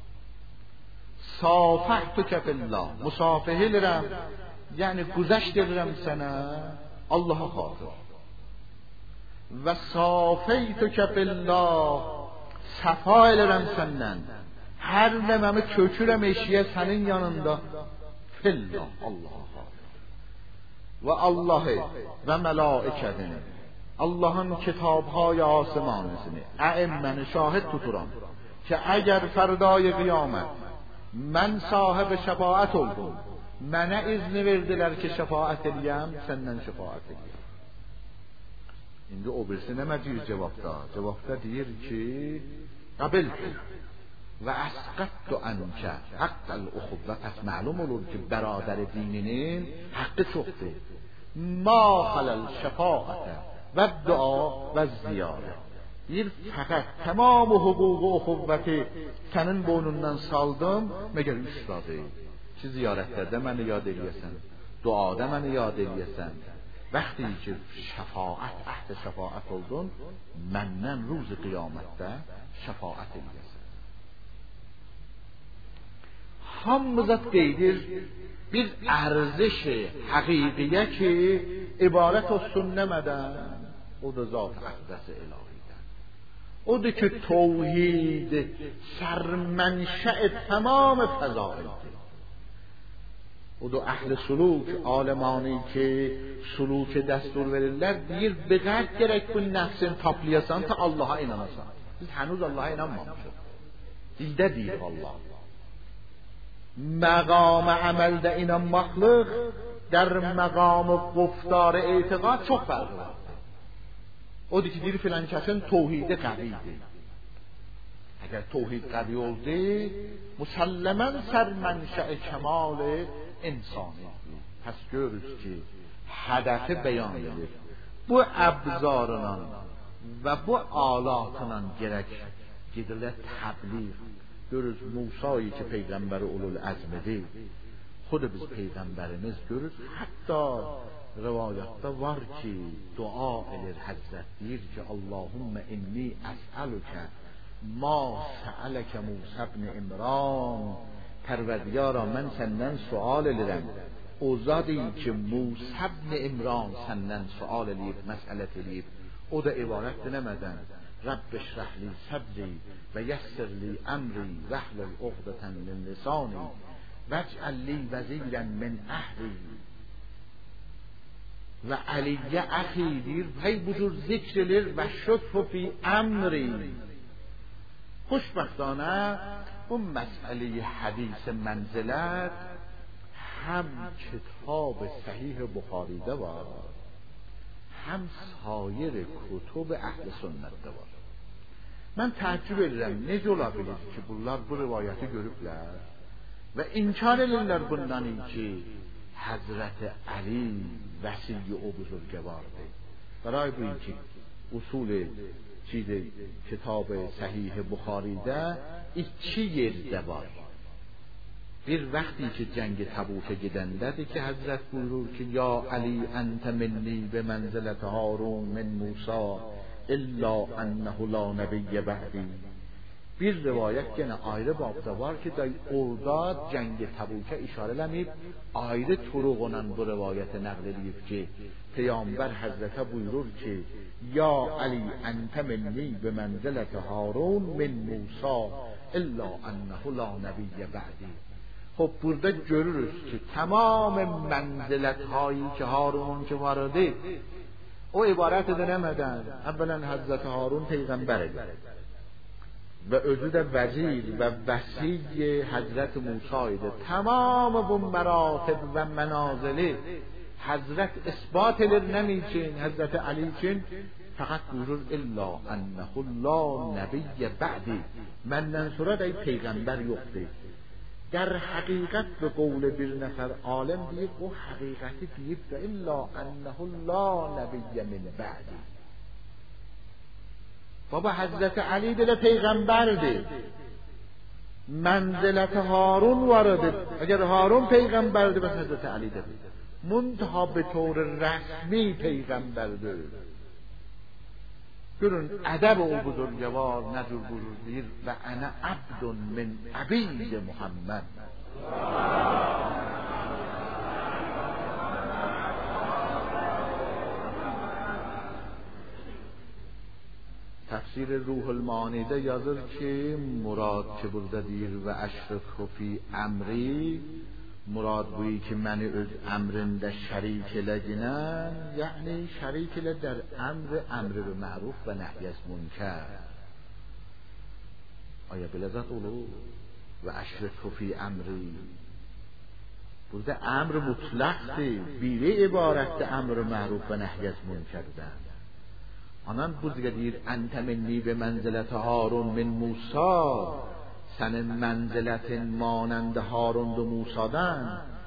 Safəhtükə fillah, musafihə edirəm, yəni güzəşt edirəm sənə Allaha xatir. Və safeytükə fillah, səfa edirəm səndən, hər nəməmi kökürəm eşiyə sənin yanında fillah, Allaha xatir. Və Allahı və mələikətini, Allahın kitabهای آسمانisini, əimməni şahid tuturam ki, əgər fərdای qiyamət mən sahib şəfaət oldum, mənə izni verdilər ki, şəfaət eləyəm, səndən şəfaət eləyəm. İndi o birisi nə məcir cavabda? Cavabda deyir ki, qabiltu və əsqəttu ənkə haqqəl uxuvvə. Pəs məlum olur ki, bərədər dininin haqqı çoxdur. Ma xaləl şəfaətə və dua və ziyarə. Deyir, fəqət tamam hüquq və uxuvvəti sənin boynundan saldım, məgər üstadı ki, ziyarətlərdə məni yad eləyəsən, duada məni yad eləyəsən. Vəxti ki, şəfaət, əhd şəfaət oldun, məndən ruzi qiyamətdə şəfaət eləyəsən. Hamımızat deyir, bir ərziş həqiqiyə ki, ibarət olsun nəmədən, o da zat-ı əqdəs-i ilahidən. Odur ki, توحید سرمنشأ تمام فضائلdir. O da اهل سلوک عالمانی که سلوک دستور verirler deyir بقدر gerek bu nefsin taplayasan ta Allah'a inanasan. Biz henüz Allah'a inanmamışız. Dildə deyir Allah. مقام عملdə inanmaqlıq در مقام گفتار اعتقاد çok farklı var. Odur ki deyir filan kəsin توحید قویdir. اگر توحید قوی oldu مسلماً سرمنشأ کمال insani. Pəs görürüz ki hədəfi beyan edir. Bu əbzarla və bu alatla gerək gedilir təbliğ. Görürüz Musa'yı ki peyğəmbəri ulul əzmidir. Xud biz peyğəmbərimiz görürüz. Hətta rivayətdə var ki dua edir Həzrət deyir ki Allahümmə inni əsəlükə ma səələkə Musa ibn İmran. Pərverdiyara mən səndən sual edirəm. O zadı ki Musa ibn İmran səndən sual eləyib, məsələt eləyib. O da ibarətdir nəmədən? Rəbb şrəhli səbri və yəssirli əmri vəhlul uqdətən min lisani vəcəlli vəzirən min əhli və əliyyə əxidir və bu cür zikr edir və şütfu fi əmri. Xoşbəxtانه bu مسئله حدیث منزلت هم کتاب صحیح بخاری ده var هم sair kutub əhl-i sünnətdə var. Mən təəccüb edirəm, necə ola bilir ki, bunlar bu rivayəti görüblər və inkar edirlər bundan ki, Həzrət Əli vəsiy o buzurgvardır. برای bu ki, usul چیز کتاب صحیح بخاریده iki yerdə var. Bir وقتی که جنگ تبوک gedəndədir ki, Həzrət buyurur ki, یا علی انت منی به منزلت هارون من موسی الا انه لا نبی بعدی. Bir rivayət gene ayrı babda var ki, day orada جنگ تبوکə işarə eləməyib, ayrı turuqla bu rivayəti nəql edib ki, Peyğəmbər Həzrətə buyurur ki, یا علی انت منی به منزلت هارون من موسی الا انه لا نبی بعدی. خب burada görürüz ki, tamam mənzilət hایی که هارون که vardı, o ibarət edəmədən, əvvələn Həzrət Harun Peyğəmbərdir və özü də vəzir və vəsiy Həzrət Musa idi. Tamam bu məratib və mənazili Həzrət isbat edir nəmi üçün, Həzrət Ali üçün fəqət buyurur illa ənəhu la nəbiyyə bə'di, məndən sonra da Peyğəmbər yoxdur. در حقیقت به قول bir نفر عالم deyib, o həqiqəti deyib və illa ənəhu la nəbiyyə min bə'di. Baba Həzrəti Ali belə Peyğəmbərdir. Mənziləti Harun var idi. Əgər Harun Peyğəmbərdir, bəs Həzrəti Ali də muntaha به طور رسمی Peyğəmbərdir. Görün, ədəb o buzurgvar nəcür buyurur deyir və ənə abdun min abid Muhammed. Təfsir Ruhul Mani'də yazır ki, murad ki burada deyir və əşrif fi əmri, murad buyi ki məni öz əmrində şərik elədinən, yəni şərik elə در əmr, əmr və məruf və nəhyəs münkər. Aya belə zat olur və əşrif fi əmri. Burada əmr mutlaqdır, biri ibarətdir əmr məruf və nəhyəs münkərdən. Anan bu دیگه deyir əntə minni به منزلت هارون من موسی، sənin mənzilətin manənd Harun و Musadan,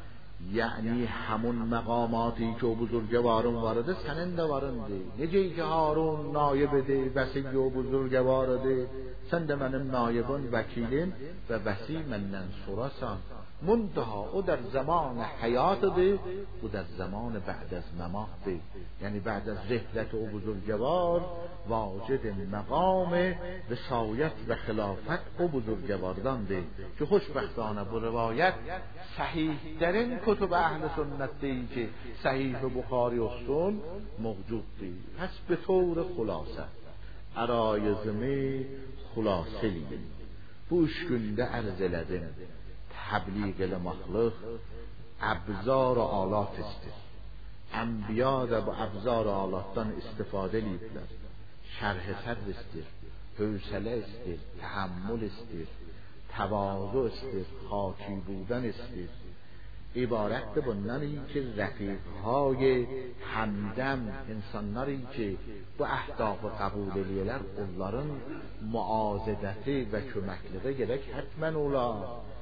yəni həmun məqamaتی ki o buzurgvarın var idi, sənin də varındır. Necə ki Harun naib idi, vəsiy o buzurgvar idi, sən də mənim naibim, vəkilim və vəsi məndən sonrasan. منتها او در زمان حیاتdır, bu در زمان بعد از مماتdır. یعنی بعد از رحلت او بزرگوار واجد مقام رسایت و خلافت او بزرگواردانdır که خوشبختانه bu روایت صحیح ترین کتب اهل سنت‌dir که صحیح بخاری olsun موجودdır. پس به طور خلاصه ərayizimi xülasiliyim. Bu üç gündə ərz elədim. تبلیغ المخلوق ابزار و آلات است. انبیا da bu ابزار و آلاتdan استفاده edirlər. Şərh sədr istir, hövsələ istir, təhəmmül istir, təvazu istir, xaki buden istir. İbarətdir bundan ki rəfiqهای همدم insanları ki bu əhdafı qəbul edirlər, onların muazedəti və köməkliği gerek həttən olar.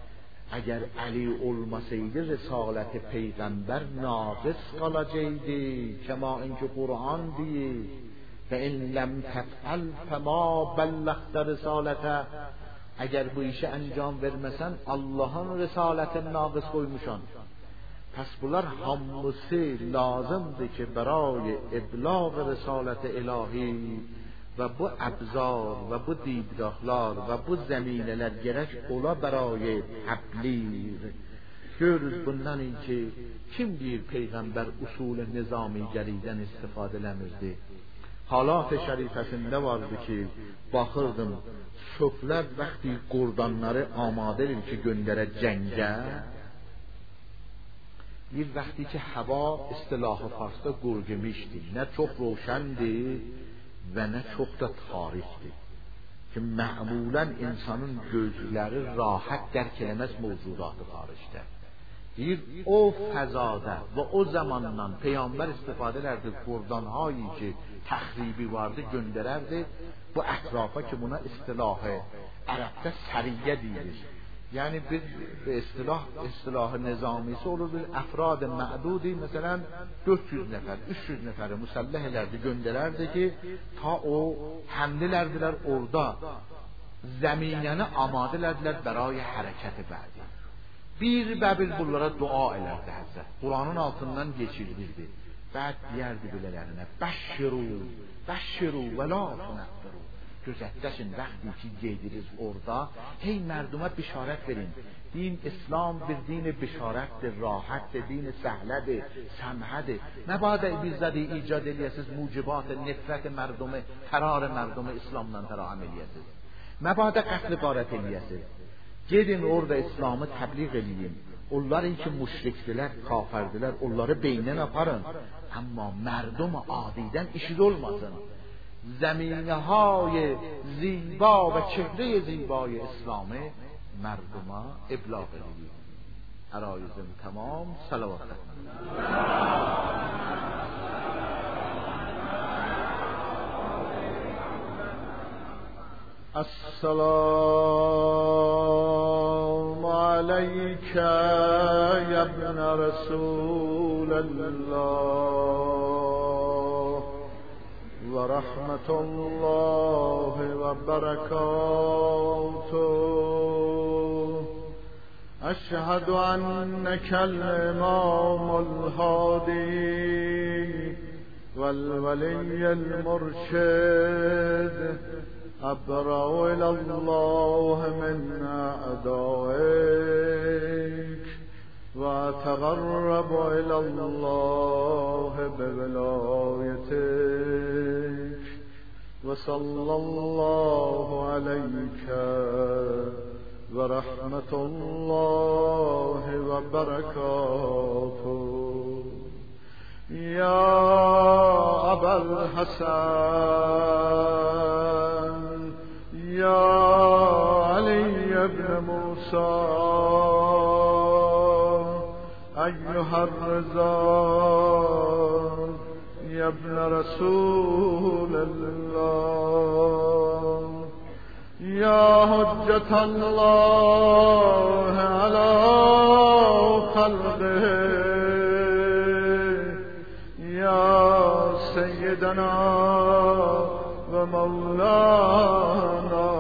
اگر علی olmasaydı رسالت پیغمبر ناقص qalacaqdı کما اینکه قرآن deyir و ان لم تفعل فما بلغت رسالته. اگر bu işi انجام verməsən Allah'ın رسالتini naqis qoymuşsan. پس bunlar hamısı lazımdır ki برای ابلاغ رسالت الهی و bu ابزار و bu دیدگahlar و bu زمینələr gerek ola برای تبلیغ. Görürüz bundan ki kim deyir Peyğəmbər usul nizami gəliydən istifadə eləmirdi. Halat şərifəsində vardı ki baxırdım şöflər vəqti qurdanları amadə edir ki göndərə cəngə. Bir vəqti ki hava istilah farsda qurgimişdi, nə çox roşandı və nə çox da tarixdir ki معمولا insanın gözləri rahat dərk eləməz mövcudatı xaricdə. deyir o fəzada və o zamandan Peyğəmbər istifadə edirdi qurdanhایی ki təxribi vardı göndərərdi bu ətrafa ki buna istilahı ərəbdə səriyə deyilir. Yəni bir به اصطلاح اصطلاح nizamisi olur bir افراد معدودی مثلا dörd yüz nəfər üç yüz nəfəri müsəlləh elərdi göndərərdi ki ta o həmlə elərdilər orada zəminəni amadə elədilər برای hərəkət بعدی. Bir bəbil bunlara dua elərdi Həzrət. Quranın altından geçirirdi. Bəd deyərdi belələrinə bəşşiru bəşşiru və la tunəffiru. Gözətləşin vəqti ki gedirir orada hey mərdumə bişarət verin. Din İslam bir din bişarətdir, rahatdir, din səhlədir, səmhədir. Məbadə bizzədi icad eləyəsiz mucibat nefrət mərdumə, fərar mərdumə İslamdan tərahim eləyəsiz. Məbadə qətl qarət eləyəsiz. Gedin orada İslamı təbliğ eləyin. Onların ki müşrikdilər, kafirdirlər, onları beynən aparın. Amma mərdum adidən işi olmasın. زمینه های زیبا و چهره زیبای اسلامی مردما ابلاغ کنید. عرایزم تمام. صلوات السلام علیک یا ابن رسول الله و رحمت الله و برکاته. اشهد انک الامام الهادی والولی المرشد ابرأ الی الله من اعدائک و اتقرب الی الله بولایتک و صلی الله علیک و رحمت الله و برکاته. یا ابا الحسن یا علی ابن موسی ایها الرضا یا ابن رسول الله یا حجت الله علی خلقه یا سیدنا و مولانا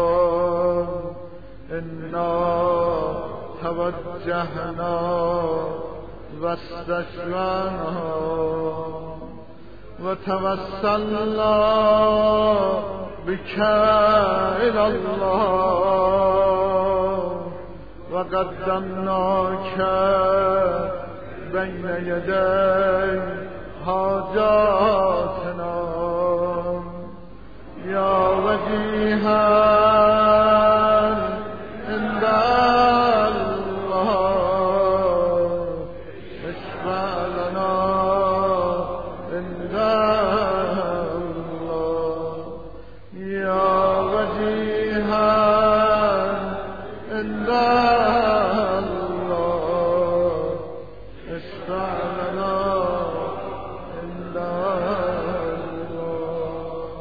انا توجهنا و استشفعنا و توسلنا بك إلى الله و قدمناك بين يدي حاجاتنا یا وجیها عند الله اشفع لنا عند الله یا وجیها عند الله اشفع لنا عند الله.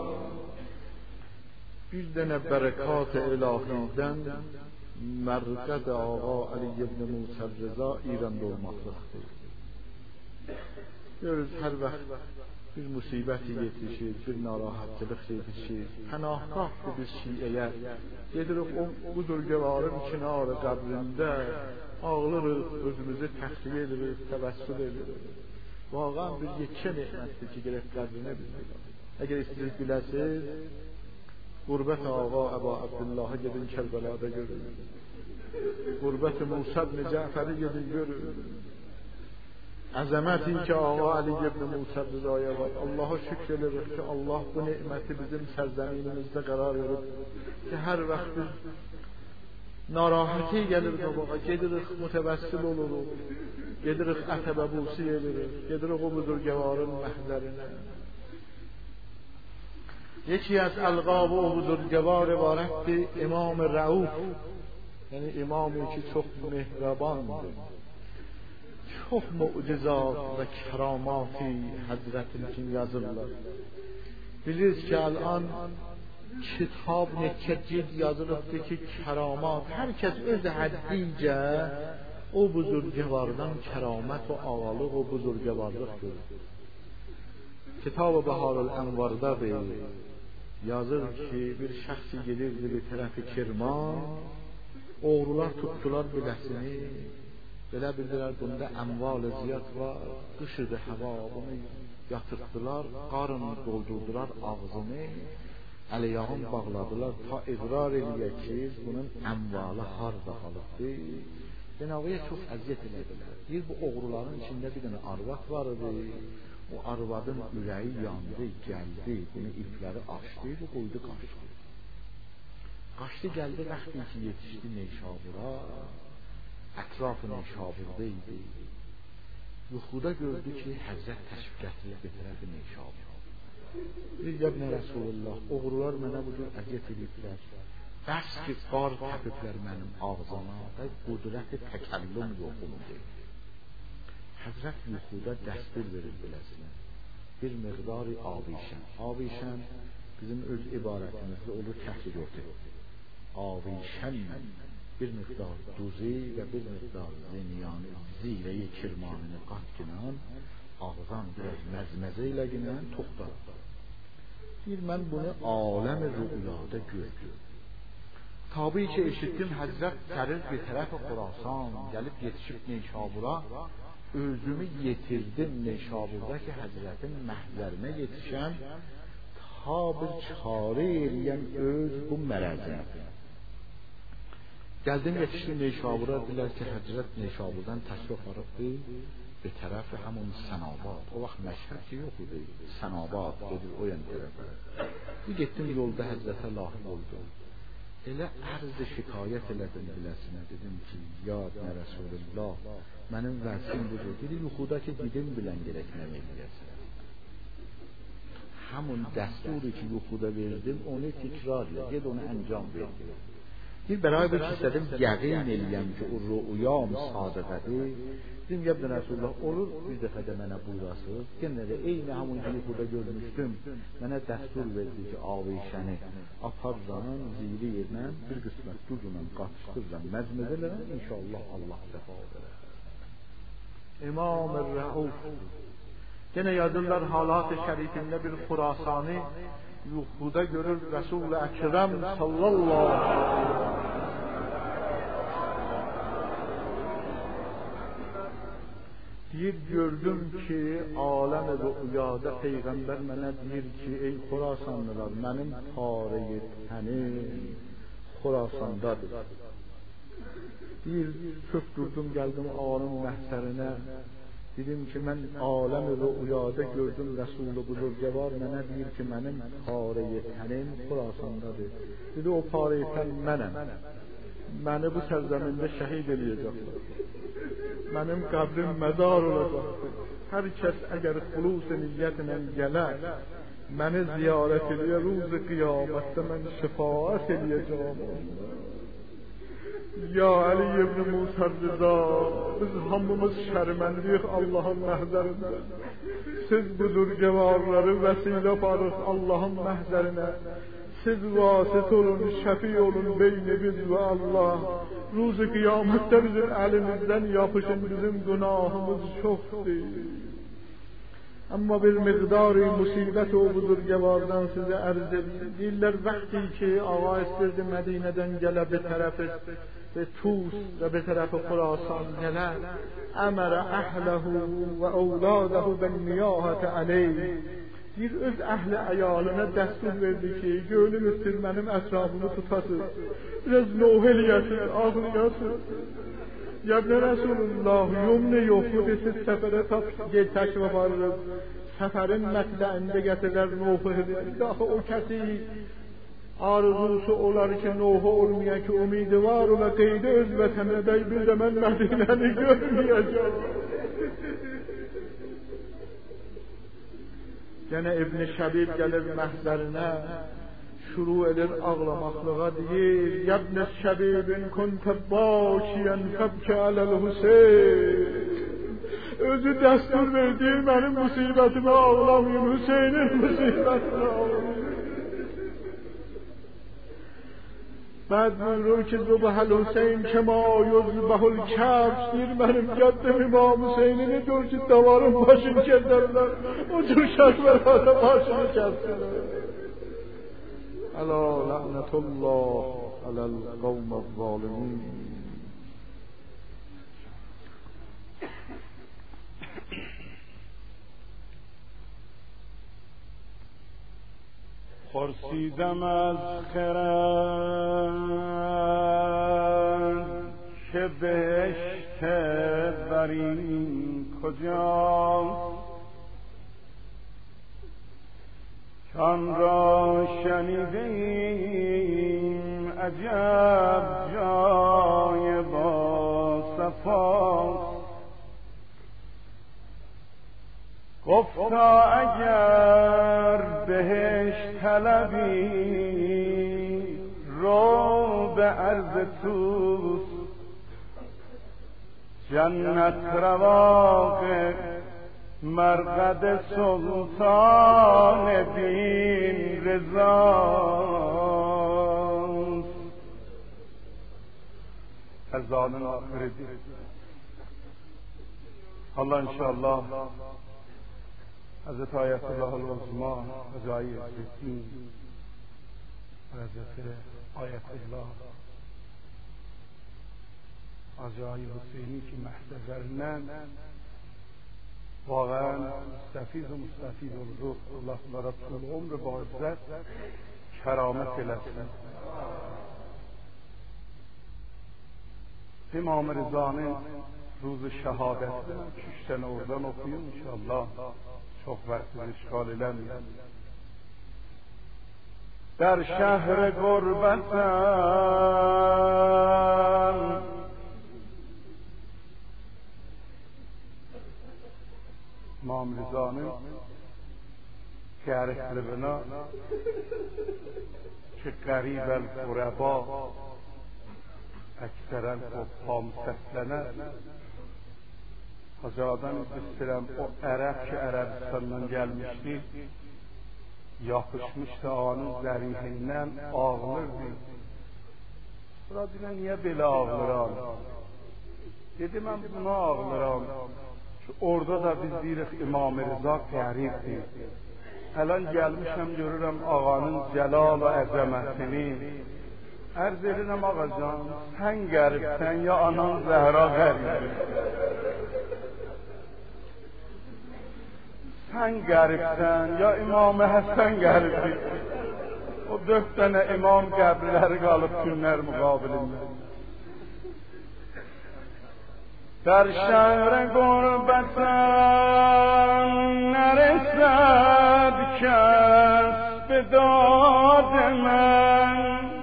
bir dənə bərəkat ilahiydən mərqəd ağa Ali ibn Musa Rıza İranda olmaqdadır. Görürüz hər vaxt bir musibəti yetişir, bir narahatlıq yetişir, pənahgahdır biz şiəyə. Gedirik o buzurgəvarın kinarı qəbrində ağlarıq, özümüzü təxliyə edirik, təvəssül edirik. Vaqan bir yekə nemətdir ki, gerək qəbrinə bilmək. Əgər istəyiniz biləsiz, Qurbət ağa Əba Abdullahı gedin Kərbəlada görün. Qurbət Musa ibn Cəfəri gedin görün. Əzəməti ki ağa Ali ibn Musa Rızaya var. Allah'a şükür edirik ki Allah bu neməti bizim sərzəminimizdə qərar verib ki hər vaxt biz narahatı gəlir qabağa, gedirik mütəvəssil oluruq, gedirik ətəbəbusi edirik, gedirik o buzurgəvarın məhzərinə. یکی از القاب و بزرگوار عبارت امام رؤوف، یعنی امامی که çok mehrabandır. çok mucizat ve keramati Hazretin için yazırlar. Bilirsiniz ki الان kitab neçə cild yazılıbdır ki keramat, herkes öz həddincə o buzurgevardan keramet ve ağalık o buzurgevarlık görür. Kitab-ı Baharul Envar'da yazır ki bir şəxsi gelirdi bir tərəfi Kirman, oğrular tuttular biləsini, belə bildilər bunda əmval-ı ziyat var, qışıdı hava, bunu yatırtdılar, qarını doldurdular ağzını, əliyahın bağladılar ta iqrar eləyək ki bunun əmvalı harda qalıbdı. Cenab-ı çox əziyyət elədilər. Bir bu oğruların içində bir dənə arvad var idi. O arvadın ürəyi yandı, gəldi, bunu ipləri açdı, bu qoydu qaçdı. Qaçdı gəldi, vaxtı ki yetişdi Neşabura, ətrafı Neşaburda idi. Yuxuda gördü ki Həzrət təşrif gətirir bir tərəfi Neşabura. Deyir, ya Resulullah, oğrular mənə bu cür əziyyət ediblər. Bəs ki qar təpiblər mənim ağzıma və qudrət-i təkəllüm yoxumdur. Həzrət yuxuda dəstur verir biləsinə. Bir miqdari avişən. Avişən bizim öz ibarətimizdə olur təhlil-oti. Avişənlə bir miqdar duzi və bir miqdar zeniyanı, zilə-i kirmanını qat günən, ağzan biraz məzməzə ilə günən toxtar. Deyir, mən bunu aləm-i rüyada gördüm. Tabi ki eşitdim Həzrət sərir bir tərəf-i Xurasan, gəlib yetişib Neşabura, özümü yetirdim Neşaburdaki Həzrətin məhzərinə yetişəm, ta bir çare eləyəm öz bu mərəzə. Gəldim yetişdim Neşabura, dilər ki Həzrət Neşaburdan təşrif arıbdı bir tərəfi həmun Sənabad. O vaxt məşhər ki yox idi, Sənabad gedir o yan tərəfə. Bir getdim yolda Həzrətə lahiq oldu. Elə ərz-i şikayət elədim biləsinə, dedim ki ya Resulullah, mənim vəzim budur. Dedi, yuxudakı didim bilən gerək nə eləyəsən. Həmun dəsturi ki yuxuda verdim, onu tikrar elə, ged onu əncam verdim. Bir bərabər bir istədim, yəqin eləyəm ki o rüyam sadiqədir. Dedim, ya Resulullah, olur bir dəfə də mənə buyurasız. Yenə də eyni həmun ki yuxuda görmüşdüm, mənə dəstur verdi ki avişəni aparıram, zili yerlə bir qismət duzunla qatışdırıram, məzməzələrəm, inşallah Allah dəfa edər. İmam-ı Rəuf gene yazırlar halat-ı şərifində bir Xurasani yuxuda görür Resul-i Əkrəm sallallahu aleyhi ve sellem. Deyir, gördüm ki aləm-i rüyada Peyğəmbər mənə deyir ki ey Xurasanlılar, mənim tare-i tənim Xurasandadır. Deyir, çöktürdüm, gəldim ağanın məhsərinə. Dedim ki mən aləm-i rüyada gördüm Resulü buzurgevar mənə deyir ki mənim tare-i tənim Xurasandadır. Dedi, o tare-i tən mənəm. Məni bu sərzəmində şəhid eləyəcəklər. Mənim qəbrim məzar olacaqdır. Hər kəs əgər xulus niyyətlə gələr, məni ziyarət eləyə, ruz qiyamətdə mən şəfaət eləyəcəm. Ya Ali ibn Musa Rıza, biz hamımız şərməndiyik Allahın məhzərində. Siz buzurgevarları vəsilə aparıq Allahın məhzərinə. Siz vasıt olun, şəfi olun beyni biz və Allah. Ruzu qiyamətdə bizim əlimizdən yapışın, bizim günahımız çoxdur. Amma bir miqdari musibət o buzurgevardan sizə ərz edin. Deyirlər, vaxtı ki ağa istirdi Mədinədən gələ bir tərəfi ve Tus ve bir tərəfi Xurasan gələ, əmərə əhləhu və əvladahu bən niyahətə əleyh. Bir öz əhli əyalına dəstur verdi ki, gönül üstür mənim ətrafımı tutasın, biraz noh eləyəsiz, ağlayasın. Yəbnə Resulullah, yumni yoxu siz səfərə gel təşrif varırız, səfərin mətləində gətirlər nohu eləyəsiz. Daha o kəsi arzusu olar ki nohu olmayan ki umidi var və qeydi öz vətənə dəy bir də mən Mədinəni görməyəcəm. Gene İbn Şəbib gəlir məhzərinə, şuru edir ağlamaqlığa deyir, Yəbn Şəbibin kuntə bakiyən fəbkə aləl Hüseyn. özü dəstur verdi, mənim musibətimi ağlamayın, Hüseynin musibətini ağlamayın. بعد رو که ذبح الحسین کما یذبح الکبش دیر منم گدم امام حسینین دور که دوارم باشین کردرler o جور شکرات باشین کردرler الا لعنت الله علی القوم الظالمین. خورسیدم از خرد که بهشت برین کجاست، کان را شنیدیم عجب جای با صفاست. گفتا اگر بهشت طلبی رو به عرض توست، جنت رواق مرقد سلطان دین رضاست. از آن آخر دید الله انشاءالله حضرت آیت الله العظما رضای الدین حضرت آیت الله آجای حسینی که محتضرنن واقعا مستفید و مستفید و رزق الله برای طول عمر با عزت کرامت لسن. امام رضانه روز شهادت کشتن اردن و خیون انشاءالله çok vaksiz işgal edemiyor. در شهر غربتم امام رضانه شهر بنا که قریب القربا اکثرا خب مسلسلنه Hacıadan istedim o Arap ki Arabistan'dan gelmişti, yapışmıştı ağanın zərihindən ağlırdı. Sonra deyilən niyə belə ağlıram? Dedim mən buna ağlıram ki orada da biz deyirik İmam-ı Rıza qəribdir. Hələn gəlmişəm görürəm ağanın cəlal və əzəmətini. Ərz edirəm ağacan, sən qəribsən ya anan Zəhra qəribdir. Sen garipsen ya İmam-ı Hasan garipdir. O dört tane imam qəbirləri qalıb günlər müqabilində. در شهر غربتم نرسد کس به داد من،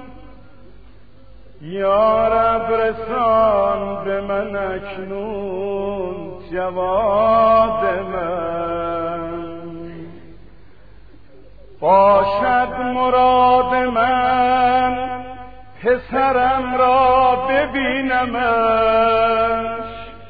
یا رب رسان به من اکنون جواد من. باشد مراد من پسرم را ببینمش،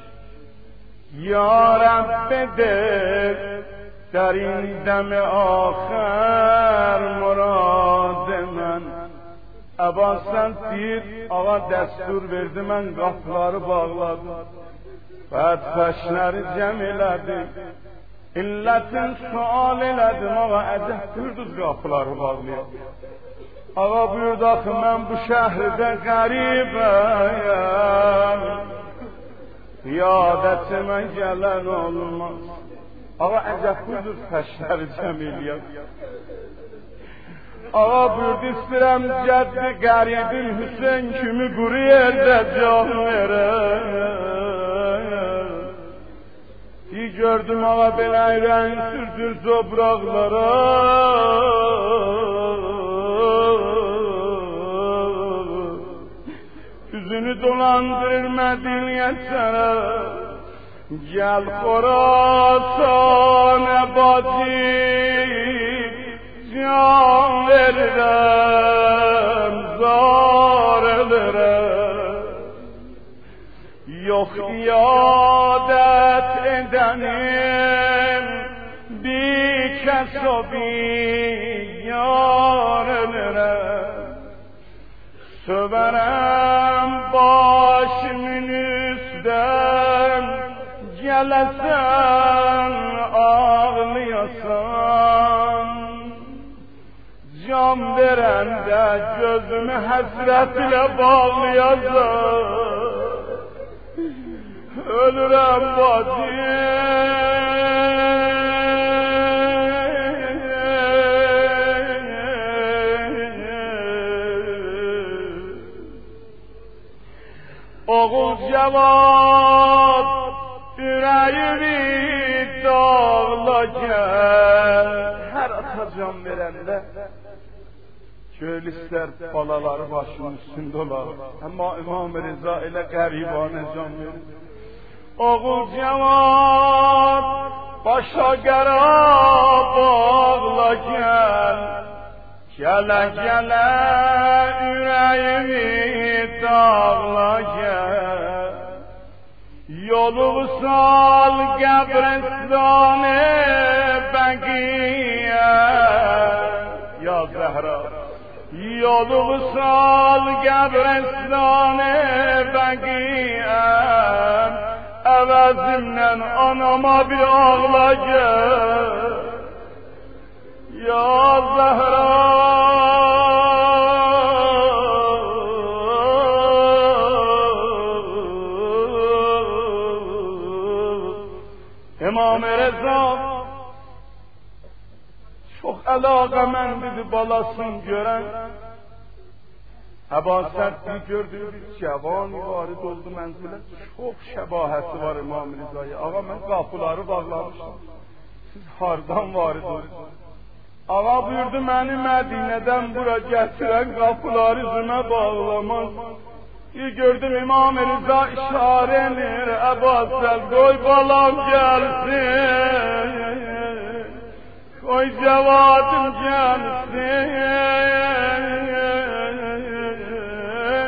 یا رب بده در این دم آخر مراد من. Abbas'tan deyir, ağa dəstur verdi, mən qapıları bağladım. Bədxəşləri cəm elədim. İllətin sual elədim, ağa əcəb buyurduz qapıları bağlayıb. Ağa buyurdu, axı mən bu şəhridə qəribəyəm, ziyadətimə gələn olmaz. Ağa əcəb buyurduz xəşləri cəm eləyəm. Ağa buyurdu, istəyirəm cəddi qəribin Hüseyin kimi quru yerdə can verəm. İyi gördüm ağa belə irən sürdür topraqlara, üzünü dolandırır mədiniyyət sənə. Gəl Xorasanə bacı, can verirəm, zar edirəm. Yox iyadət دیدنیم بی کس و بی یارلره سبرم başımın üstten gelesen ağlıyorsan can verende gözümü hasretle bağlıyorsan ölürüm bacım oğul cevat yüreğimi dağla gel her ata can verende şöyle ister balaları başının üstünde olar ama İmam-ı Rıza ile garibane can verir oğul cevat başa gara bağla gel gele gele yüreğimi dağla gel yolu sal qəbristan-ı bəqiyə ya Zəhra yolu sal qəbristan-ı bəqiyə əvəzimdən anama bir ağla gel ya Zəhra İmam-ı Rıza çok əlaqəməndidir balasını görən Əba Səddi gördü bir cəvani varid oldu mənzilə çok şəbahəti var İmam-ı Rıza'ya ağa mən qapıları bağlamışım siz hardan varid olursunuz ağa buyurdu məni Mədinədən bura gətirən qapıları üzümə bağlamaz Bir gördüm İmam-ı Rıza işarenir Əba Səd koy balam gelsin koy cevadım gelsin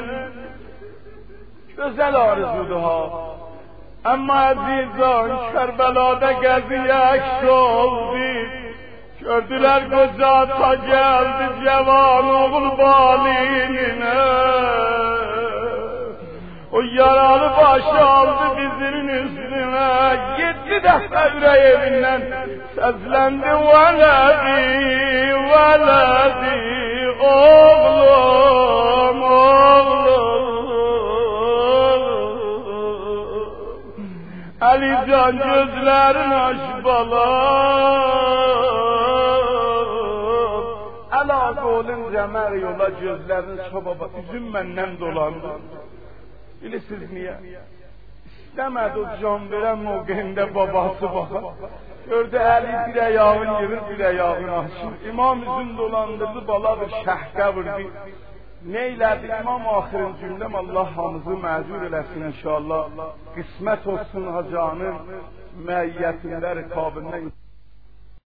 güzel arzudu ha ama azizan Kerbela'da geziyek oldu gördüler koca ta geldi cevan oğul balinine o yaralı başı aldı dizinin üstüne gitti de yüreğinden seslendi veledi veledi oğlum oğlum Ali Can gözlerin aç balam Əlaqə olunca mər yola gözlərini sobaba üzüm məndən dolandı Bilirsiniz niye? İstemedi o can veren mevkinde babası baba. Gördü eli bir ayağın yığır bir ayağın açır. İmam üzüm dolandırdı baladır şəhqə vurdu. Neyledi İmam ahirin cümlem Allah hamızı məcur eləsin inşallah. Qismət olsun hacanın məiyyətində rikabından.